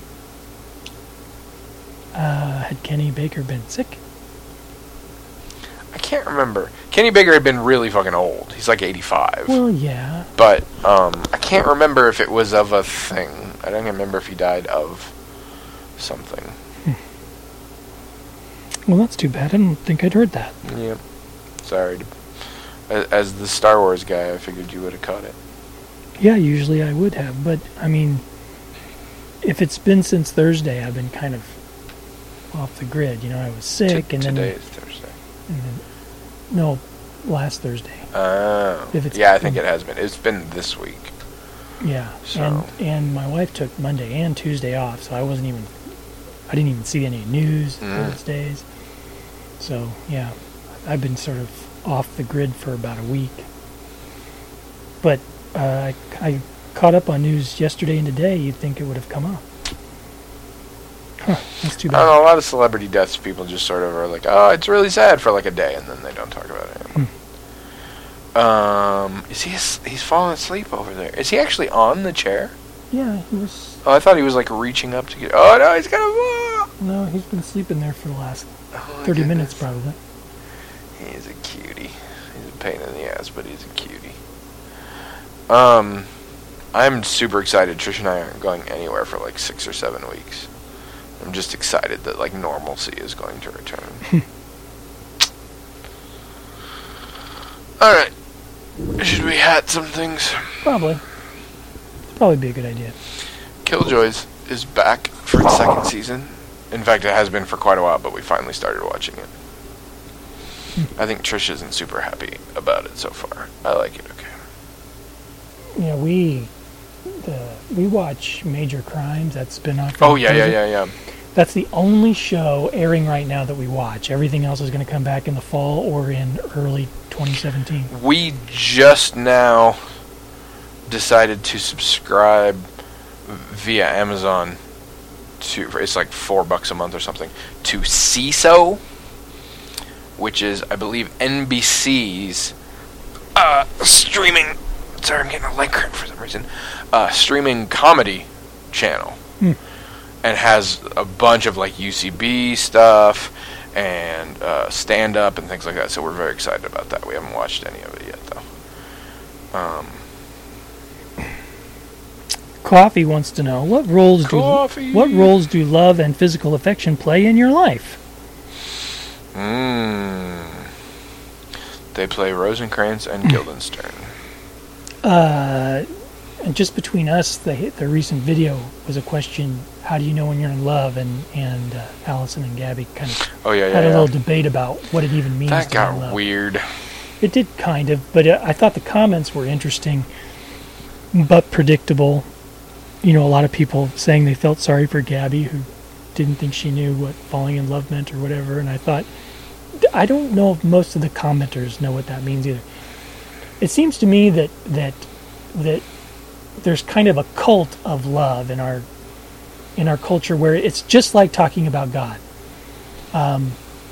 Uh, had Kenny Baker been sick? I can't remember. Kenny Baker had been really fucking old. He's like eighty-five. Well, yeah. But um, I can't remember if it was of a thing. I don't remember if he died of something. Hmm. Well, that's too bad. I didn't think I'd heard that. Yep. Sorry to... As the Star Wars guy, I figured you would have caught it. Yeah, usually I would have, but, I mean, if it's been since Thursday, I've been kind of off the grid. You know, I was sick, T- and today then... is Thursday. And then, no, last Thursday. Oh. If it's yeah, I think it has been. It's been this week. Yeah, so. and, and my wife took Monday and Tuesday off, so I wasn't even... I didn't even see any news mm. those days. So, yeah, I've been sort of off the grid for about a week. But uh, I, I caught up on news yesterday and today. You'd think it would have come up. Huh, that's too bad. I don't know, a lot of celebrity deaths, people just sort of are like, oh, it's really sad for like a day, and then they don't talk about it anymore. Hmm. Um, is he, he's falling asleep over there. Is he actually on the chair? Yeah, he was... Oh, I thought he was like reaching up to get... Oh, no, he's gonna... No, he's been sleeping there for the last oh, thirty goodness. minutes, probably. He's a cutie. He's a pain in the ass, but he's a cutie. Um, I'm super excited. Trish and I aren't going anywhere for like six or seven weeks. I'm just excited that like normalcy is going to return. All right. Should we hat some things? Probably. Probably be a good idea. Killjoys is back for its second season. In fact, it has been for quite a while, but we finally started watching it. I think Trish isn't super happy about it so far. I like it okay. Yeah, we the we watch Major Crimes. That's spin-off. Oh, yeah, yeah, yeah, yeah. That's the only show airing right now that we watch. Everything else is going to come back in the fall or in early twenty seventeen. We just now decided to subscribe via Amazon to, it's like four bucks a month or something, to C I S O, which is, I believe, N B C's uh, streaming, sorry, I'm getting a leg cramp for some reason, uh, streaming comedy channel. Hmm. And has a bunch of like U C B stuff and uh, stand-up and things like that, so we're very excited about that. We haven't watched any of it yet, though. Um, Coffee wants to know, what roles Coffee. do what roles do love and physical affection play in your life? Mmm. They play Rosencrantz and Guildenstern. Uh, and just between us, the the recent video was a question: how do you know when you're in love? And and uh, Allison and Gabby kind of oh, yeah, yeah, had a yeah. little debate about what it even means. That to be in got love. weird. It did kind of, but uh, I thought the comments were interesting, but predictable. You know, a lot of people saying they felt sorry for Gabby, who didn't think she knew what falling in love meant or whatever. And I thought, I don't know if most of the commenters know what that means either. It seems to me that that that there's kind of a cult of love in our in our culture where it's just like talking about God. Um,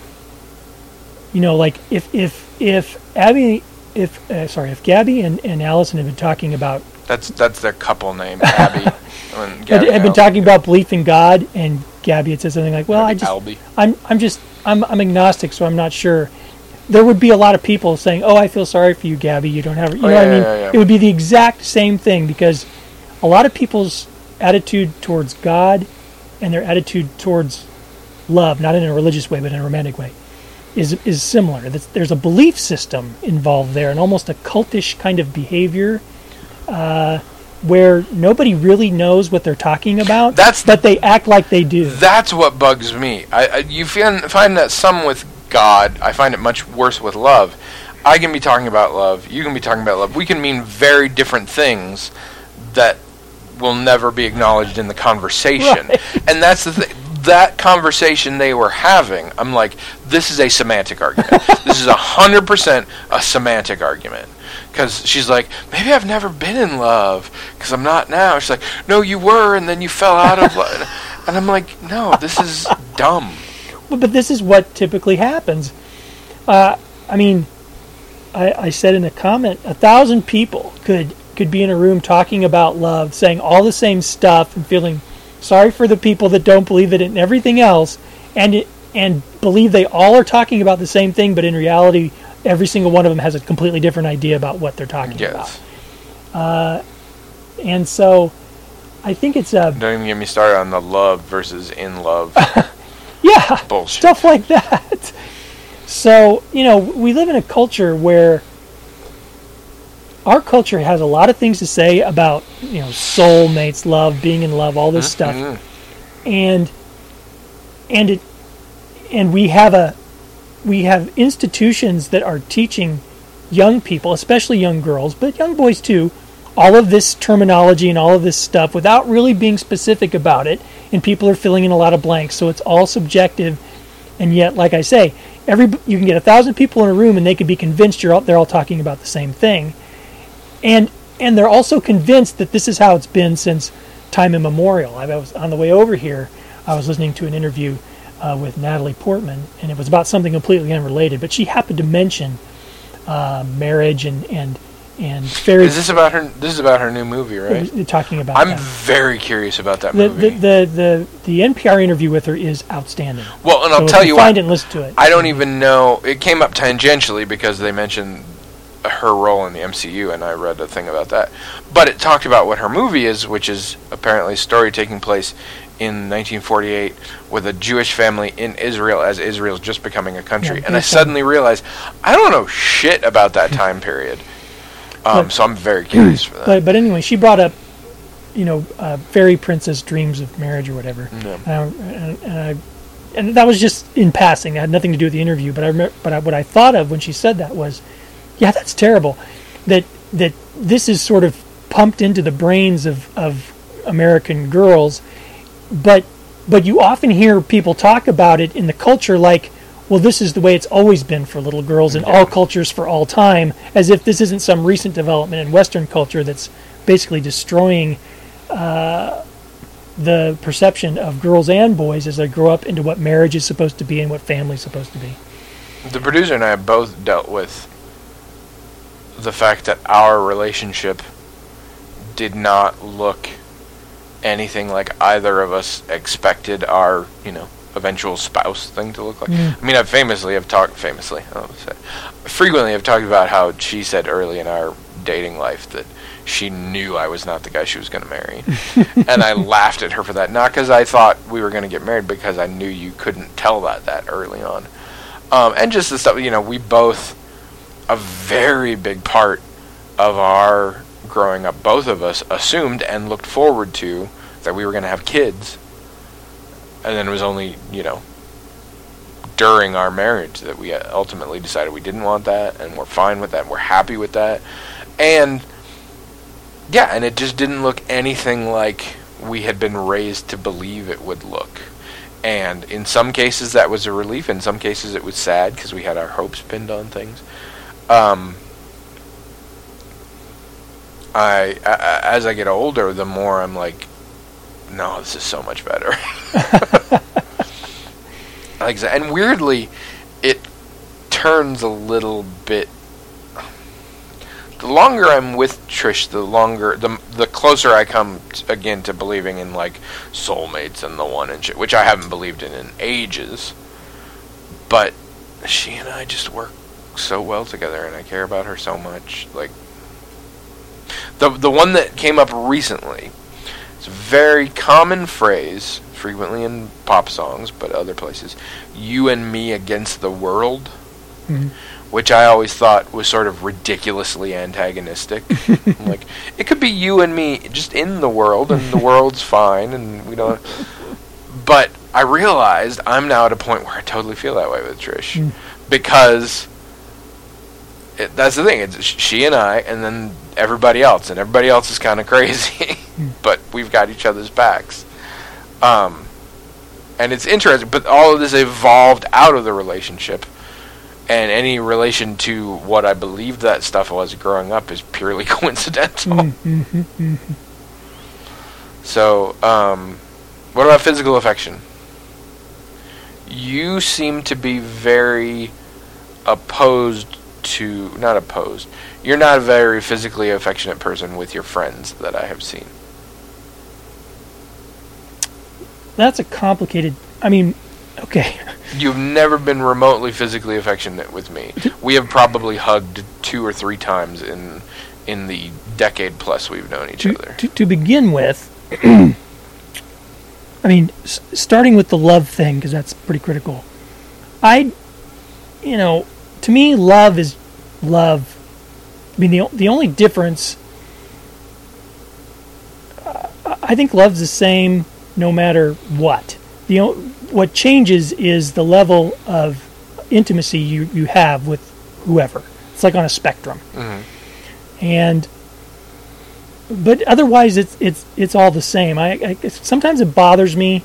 you know, like if if if Abby, if uh, sorry, if Gabby and, and Allison have been talking about That's that's their couple name, Abby. and had, Gabby had been Al- talking about belief in God, and Gabby had said something like, "Well, I Abby just Albee. I'm I'm just I'm I'm agnostic, so I'm not sure." There would be a lot of people saying, "Oh, I feel sorry for you, Gabby. You don't have," you Oh, know yeah, what I mean? yeah, yeah. It would be the exact same thing because a lot of people's attitude towards God and their attitude towards love, not in a religious way, but in a romantic way, is is similar. That's- There's a belief system involved there, and almost a cultish kind of behavior, uh, where nobody really knows what they're talking about, That's- but they act like they do. That's what bugs me. I, I you find find that some with God, I find it much worse with love. I can be talking about love. You can be talking about love. We can mean very different things that will never be acknowledged in the conversation. Right. And that's the thing. That conversation they were having, I'm like, this is a semantic argument. This is a hundred percent a semantic argument. Because she's like, maybe I've never been in love because I'm not now. She's like, no, you were, and then you fell out of love. And I'm like, no, this is dumb. Well, but this is what typically happens. Uh, I mean, I, I said in a comment, a thousand people could could be in a room talking about love, saying all the same stuff, and feeling sorry for the people that don't believe it and everything else, and it, and believe they all are talking about the same thing, but in reality, every single one of them has a completely different idea about what they're talking Yes. about. Uh, and so, I think it's a Don't even get me started on the love versus in love yeah. bullshit. Stuff like that. So, you know, we live in a culture where our culture has a lot of things to say about, you know, soulmates, love, being in love, all this stuff. Mhm. And and it and we have a we have institutions that are teaching young people, especially young girls, but young boys too, all of this terminology and all of this stuff without really being specific about it, and people are filling in a lot of blanks, so it's all subjective. And yet, like I say, every you can get a thousand people in a room and they could be convinced you're all, they're all talking about the same thing, and and they're also convinced that this is how it's been since time immemorial. I was on the way over here, I was listening to an interview uh, with Natalie Portman, and it was about something completely unrelated, but she happened to mention uh, marriage and and and fairy. Is this about her? This is about her new movie, right? Talking about I'm that. very curious about that The, movie. the, the, the, the N P R interview with her is outstanding. well, and So I'll if tell you you find what. it and listen to it. I don't even know. It came up tangentially because they mentioned her role in the M C U, and I read a thing about that. But it talked about what her movie is, which is apparently a story taking place in nineteen forty-eight with a Jewish family in Israel as Israel's just becoming a country. Yeah, and I based on- suddenly realized I don't know shit about that time period. Um, But- so I'm very curious for that. But, but anyway, she brought up, you know, uh, fairy princess dreams of marriage or whatever. Yeah. And, I, and, and, I, and that was just in passing. It had nothing to do with the interview. But I remember, but I, what I thought of when she said that was, yeah, that's terrible. That that this is sort of pumped into the brains of, of American girls, but but you often hear people talk about it in the culture like, well, this is the way it's always been for little girls in all cultures for all time, as if this isn't some recent development in Western culture that's basically destroying uh, the perception of girls and boys as they grow up into what marriage is supposed to be and what family is supposed to be. The producer and I have both dealt with the fact that our relationship did not look anything like either of us expected our, you know, eventual spouse thing to look like. Mm. I mean, I famously have talked, famously, I don't know what to say, frequently have talked about how she said early in our dating life that she knew I was not the guy she was going to marry. And I laughed at her for that. Not because I thought we were going to get married, because I knew you couldn't tell that that early on. Um, and just the stuff, you know, we both, a very big part of our growing up, both of us assumed and looked forward to that we were going to have kids. And then it was only, you know, during our marriage that we ultimately decided we didn't want that, and we're fine with that, and we're happy with that. And, yeah, and it just didn't look anything like we had been raised to believe it would look. And in some cases that was a relief, in some cases it was sad, because we had our hopes pinned on things. Um, I, I, as I get older, the more I'm like, no, this is so much better. Like, like I said, and weirdly, it turns a little bit. The longer I'm with Trish, the longer, the the closer I come t- again to believing in like soulmates and the one and shit, which I haven't believed in in ages. But she and I just work so well together, and I care about her so much. Like the the one that came up recently, it's a very common phrase, frequently in pop songs, but other places. You and me against the world. Mm-hmm. Which I always thought was sort of ridiculously antagonistic. Like, it could be you and me just in the world, and the world's fine, and we don't... But I realized I'm now at a point where I totally feel that way with Trish. Mm. Because it, that's the thing. It's she and I, and then everybody else. And everybody else is kind of crazy. Mm. But we've got each other's backs. Um, and it's interesting. But all of this evolved out of the relationship. And any relation to what I believed that stuff was growing up is purely coincidental. Mm-hmm, mm-hmm. So, um, what about physical affection? You seem to be very opposed to... Not opposed. You're not a very physically affectionate person with your friends that I have seen. That's a complicated... I mean, okay... You've never been remotely physically affectionate with me. We have probably hugged two or three times in in the decade plus we've known each to, other. To, to begin with, I mean, s- starting with the love thing, because that's pretty critical. I, you know, to me, love is love. I mean, the the only difference, uh, I think love's the same no matter what. The What changes is the level of intimacy you, you have with whoever. It's like on a spectrum. Mm-hmm. And but otherwise it's it's it's all the same. I, I sometimes it bothers me.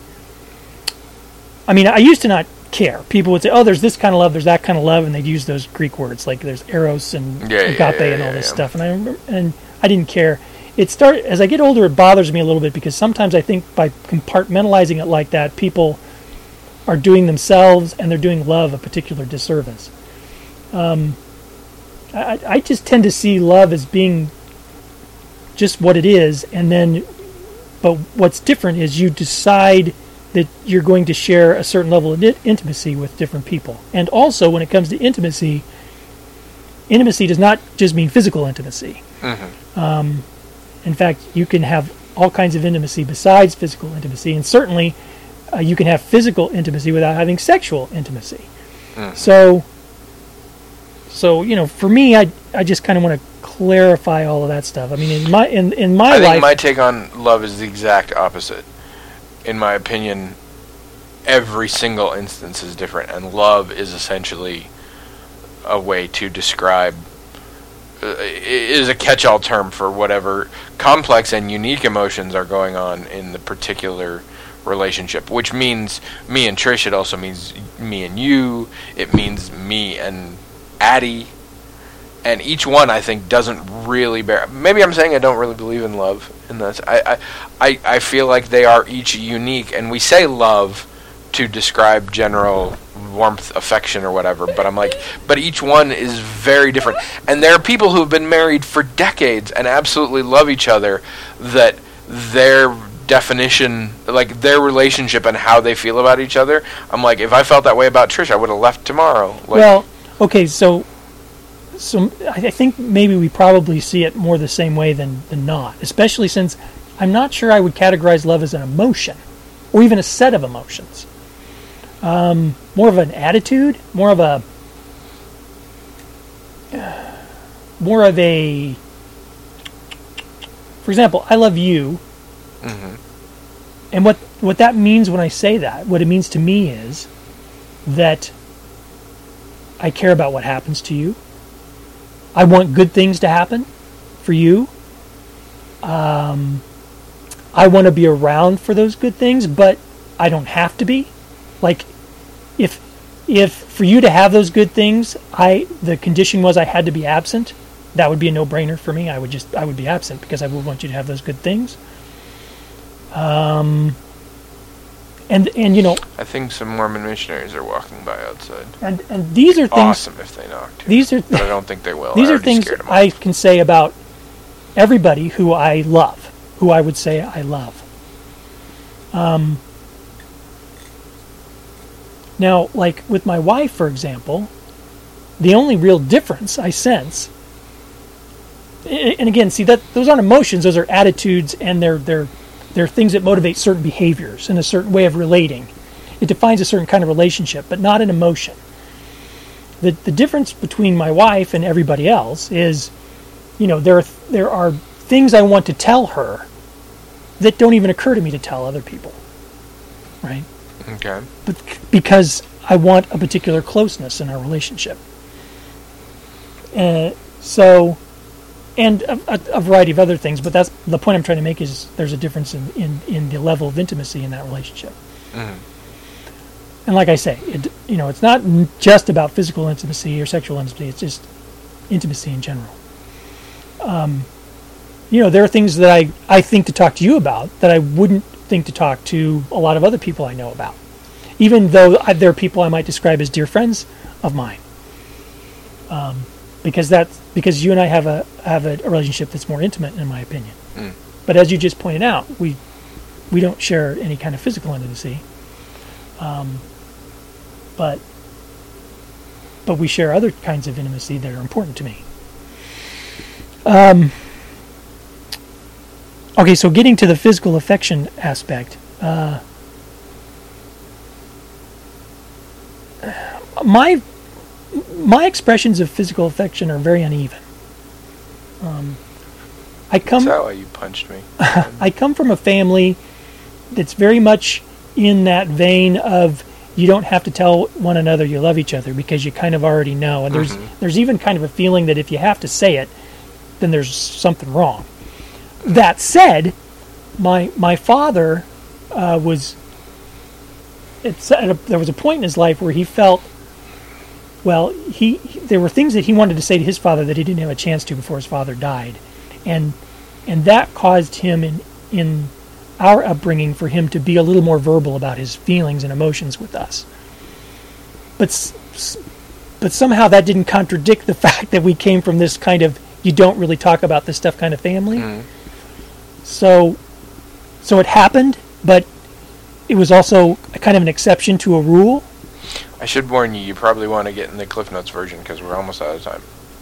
I mean, I used to not care. People would say, "Oh, there's this kind of love, there's that kind of love," and they'd use those Greek words like there's eros and yeah, agape yeah, yeah, and all yeah, this yeah. stuff. And I remember, and I didn't care. It start as I get older, it bothers me a little bit because sometimes I think by compartmentalizing it like that, people are doing themselves and they're doing love a particular disservice. Um, I, I just tend to see love as being just what it is, and then, but what's different is you decide that you're going to share a certain level of it, intimacy with different people. And also, when it comes to intimacy, intimacy does not just mean physical intimacy. Mm-hmm. Um, in fact, you can have all kinds of intimacy besides physical intimacy, and certainly uh, you can have physical intimacy without having sexual intimacy. Mm. So, so you know, for me, I I just kind of want to clarify all of that stuff. I mean, in my in in my I life, think my take on love is the exact opposite. In my opinion, every single instance is different, and love is essentially a way to describe. Uh, is a catch-all term for whatever complex and unique emotions are going on in the particular relationship, which means me and Trish. It also means me and you. It means me and Addie. And each one, I think, doesn't really bear... Maybe I'm saying I don't really believe in love. In this. I, I, I feel like they are each unique. And we say love to describe general warmth, affection, or whatever. But I'm like... But each one is very different. And there are people who have been married for decades and absolutely love each other that their definition... Like, their relationship and how they feel about each other... I'm like, if I felt that way about Trish, I would have left tomorrow. Like, well, okay, so... So I think maybe we probably see it more the same way than, than not, especially since I'm not sure I would categorize love as an emotion or even a set of emotions. Um, more of an attitude, more of a uh, more of a for example, I love you. Mm-hmm. And what what that means when I say that, what it means to me is that I care about what happens to you. I want good things to happen for you. Um, I want to be around for those good things, but I don't have to be. Like, if if for you to have those good things, I the condition was I had to be absent, that would be a no-brainer for me. I would just I would be absent because I would want you to have those good things. Um, And and you know, I think some Mormon missionaries are walking by outside. and and these are things. Awesome if they knocked. These are But I don't think they will. these I are already things scared 'em I off. can say about everybody who I love, who I would say I love. Um. Now, like with my wife, for example, the only real difference I sense, a- and again, see that those aren't emotions; those are attitudes, and they're they're they're things that motivate certain behaviors and a certain way of relating. It defines a certain kind of relationship, but not an emotion. The the difference between my wife and everybody else is, you know, there are there are things I want to tell her that don't even occur to me to tell other people, right? Okay. But c- because I want a particular closeness in our relationship. Uh, so, and a, a, a variety of other things, but that's the point I'm trying to make is there's a difference in, in, in the level of intimacy in that relationship. Mhm. And like I say, it, you know, it's not n- just about physical intimacy or sexual intimacy, it's just intimacy in general. Um, you know, there are things that I, I think to talk to you about that I wouldn't think to talk to a lot of other people I know about, even though I, there are people I might describe as dear friends of mine, um, because that's because you and I have a have a, a relationship that's more intimate, in my opinion. Mm. But as you just pointed out, we we don't share any kind of physical intimacy, um, but but we share other kinds of intimacy that are important to me. Um, Okay, so getting to the physical affection aspect, uh, my my expressions of physical affection are very uneven. Um, I Is come that why you punched me? I come from a family that's very much in that vein of you don't have to tell one another you love each other because you kind of already know, and there's Mhm. there's even kind of a feeling that if you have to say it, then there's something wrong. That said, my my father uh, was. It's, at a, there was a point in his life where he felt, well, he, he there were things that he wanted to say to his father that he didn't have a chance to before his father died, and and that caused him in in our upbringing for him to be a little more verbal about his feelings and emotions with us. But s- s- but somehow that didn't contradict the fact that we came from this kind of you don't really talk about this stuff kind of family. Mhm. So, so it happened, but it was also a kind of an exception to a rule. I should warn you, you probably want to get in the Cliff Notes version because we're almost out of time.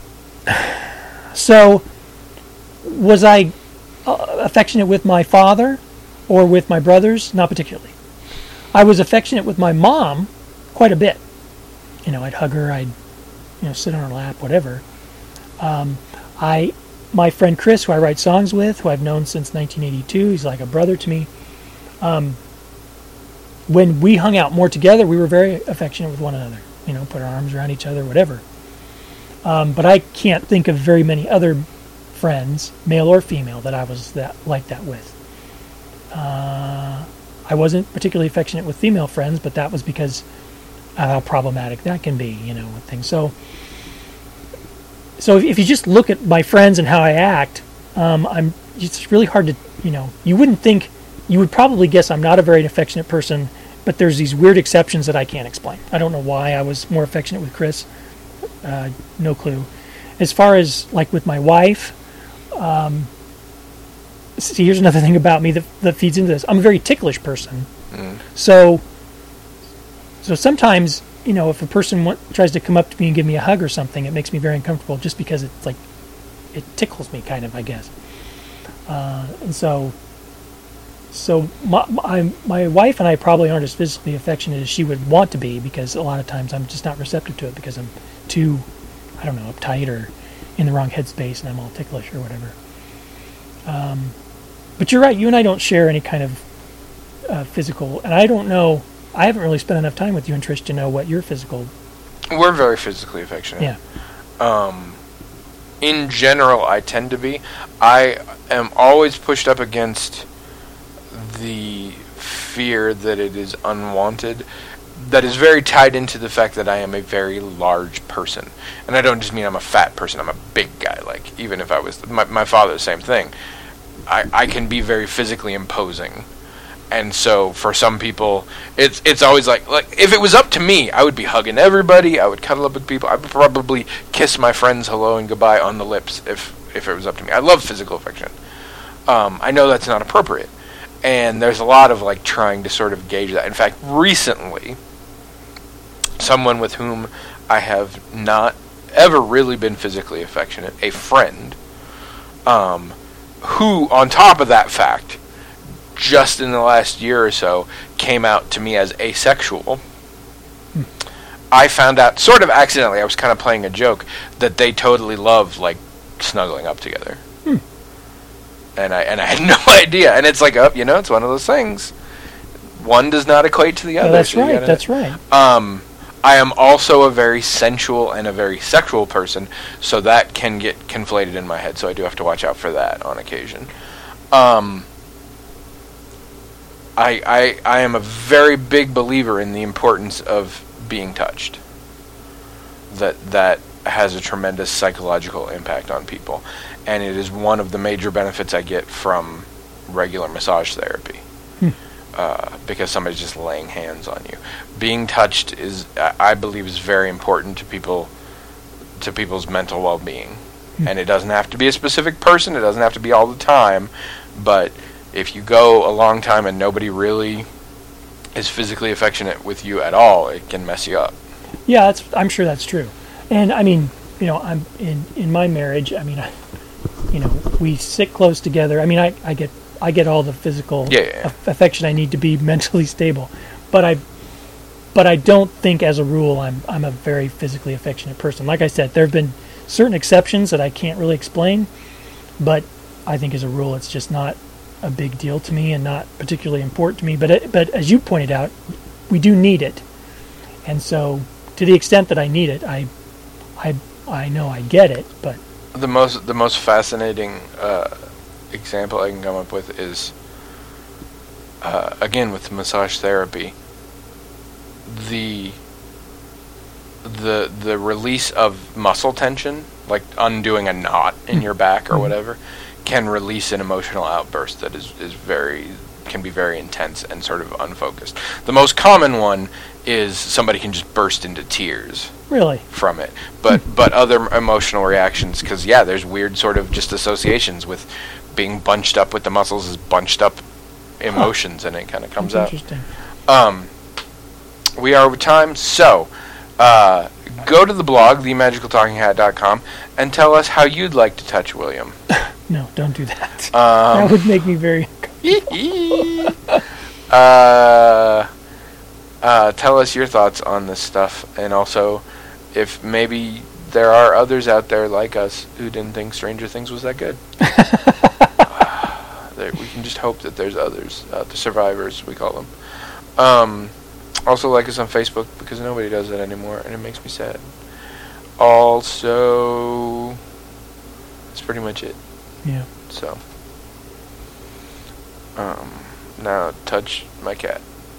So, was I uh, affectionate with my father or with my brothers? Not particularly. I was affectionate with my mom quite a bit. You know, I'd hug her, I'd, you know, sit on her lap, whatever. Um, I, my friend Chris, who I write songs with, who I've known since nineteen eighty-two, he's like a brother to me. Um, when we hung out more together, we were very affectionate with one another. You know, put our arms around each other, whatever. Um, but I can't think of very many other friends, male or female, that I was that like that with. Uh, I wasn't particularly affectionate with female friends, but that was because of how problematic that can be, you know, with things. So, so if, if you just look at my friends and how I act, um, I'm. It's really hard to, you know, you wouldn't think, you would probably guess I'm not a very affectionate person, but there's these weird exceptions that I can't explain. I don't know why I was more affectionate with Chris. Uh, no clue. As far as like with my wife, um, see, here's another thing about me that, that feeds into this. I'm a very ticklish person. Mm. So, so sometimes, you know, if a person wa- tries to come up to me and give me a hug or something, it makes me very uncomfortable just because it's like, it tickles me kind of, I guess. Uh, and so, so my, my, my wife and I probably aren't as physically affectionate as she would want to be because a lot of times I'm just not receptive to it because I'm too, I don't know, uptight or in the wrong headspace and I'm all ticklish or whatever. Um, but you're right, you and I don't share any kind of uh, physical, and I don't know, I haven't really spent enough time with you and Trish to know what your physical... We're very physically affectionate. Yeah. Um, in general, I tend to be. I am always pushed up against the fear that it is unwanted. That is very tied into the fact that I am a very large person. And I don't just mean I'm a fat person, I'm a big guy. Like, even if I was... My, my father, the same thing. I, I can be very physically imposing. and so for some people, it's it's always like like if it was up to me, I would be hugging everybody. I would cuddle up with people. I would probably kiss my friends hello and goodbye on the lips if if it was up to me. I love physical affection. Um, I know that's not appropriate, and there's a lot of like trying to sort of gauge that. In fact, recently, someone with whom I have not ever really been physically affectionate, a friend, um, who, on top of that fact, just in the last year or so, came out to me as asexual. Hmm. I found out, sort of accidentally, I was kind of playing a joke, that they totally love, like, snuggling up together. Hmm. And I and I had no idea. And it's like, oh, you know, it's one of those things. One does not equate to the other. Oh, that's so right, gotta, that's right. Um, I am also a very sensual and a very sexual person, so that can get conflated in my head, so I do have to watch out for that on occasion. Um... I, I I am a very big believer in the importance of being touched. That that has a tremendous psychological impact on people, and it is one of the major benefits I get from regular massage therapy. Hmm. Uh, because somebody's just laying hands on you. Being touched is, I believe, is very important to people, to people's mental well-being, hmm. and it doesn't have to be a specific person. It doesn't have to be all the time, but if you go a long time and nobody really is physically affectionate with you at all, it can mess you up. Yeah, that's, I'm sure that's true. And I mean, you know, I'm in, in my marriage. I mean, I, you know, we sit close together. I mean, I, I get I get all the physical yeah, yeah, yeah. Aff- affection I need to be mentally stable, but I but I don't think as a rule I'm I'm a very physically affectionate person. Like I said, there have been certain exceptions that I can't really explain, but I think as a rule it's just not a big deal to me and not particularly important to me. But it, but as you pointed out, we do need it, and so to the extent that I need it, I I I know I get it. But the most the most fascinating uh, example I can come up with is uh, again with massage therapy. The the the release of muscle tension, like undoing a knot in your back or whatever, can release an emotional outburst that is, is very can be very intense and sort of unfocused. The most common one is somebody can just burst into tears. Really? From it. But but other emotional reactions, because yeah, there's weird sort of just associations with being bunched up with the muscles as bunched up emotions, huh. and it kind of comes That's out. Interesting. Um, we are over time, so uh, go to the blog, the magical talking hat dot com, and tell us how you'd like to touch William. No, don't do that. Um, that would make me very uh, uh, tell us your thoughts on this stuff, and also if maybe there are others out there like us who didn't think Stranger Things was that good. uh, there, we can just hope that there's others, uh, the survivors, we call them. Um, also like us on Facebook, because nobody does that anymore, and it makes me sad. Also, that's pretty much it. Yeah. So, um, now touch my cat.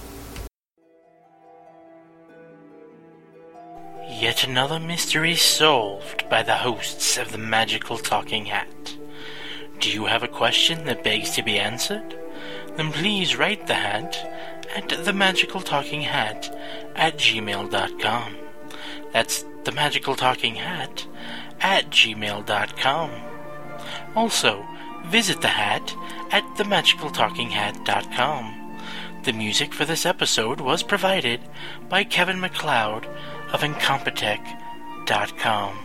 Yet another mystery solved by the hosts of the Magical Talking Hat. Do you have a question that begs to be answered? Then please write the hat at the magical talking hat at gmail dot com. That's the Magical Talking Hat at gmail dot com. Also, visit the hat at the magical talking hat dot com. The music for this episode was provided by Kevin MacLeod of incompetech dot com.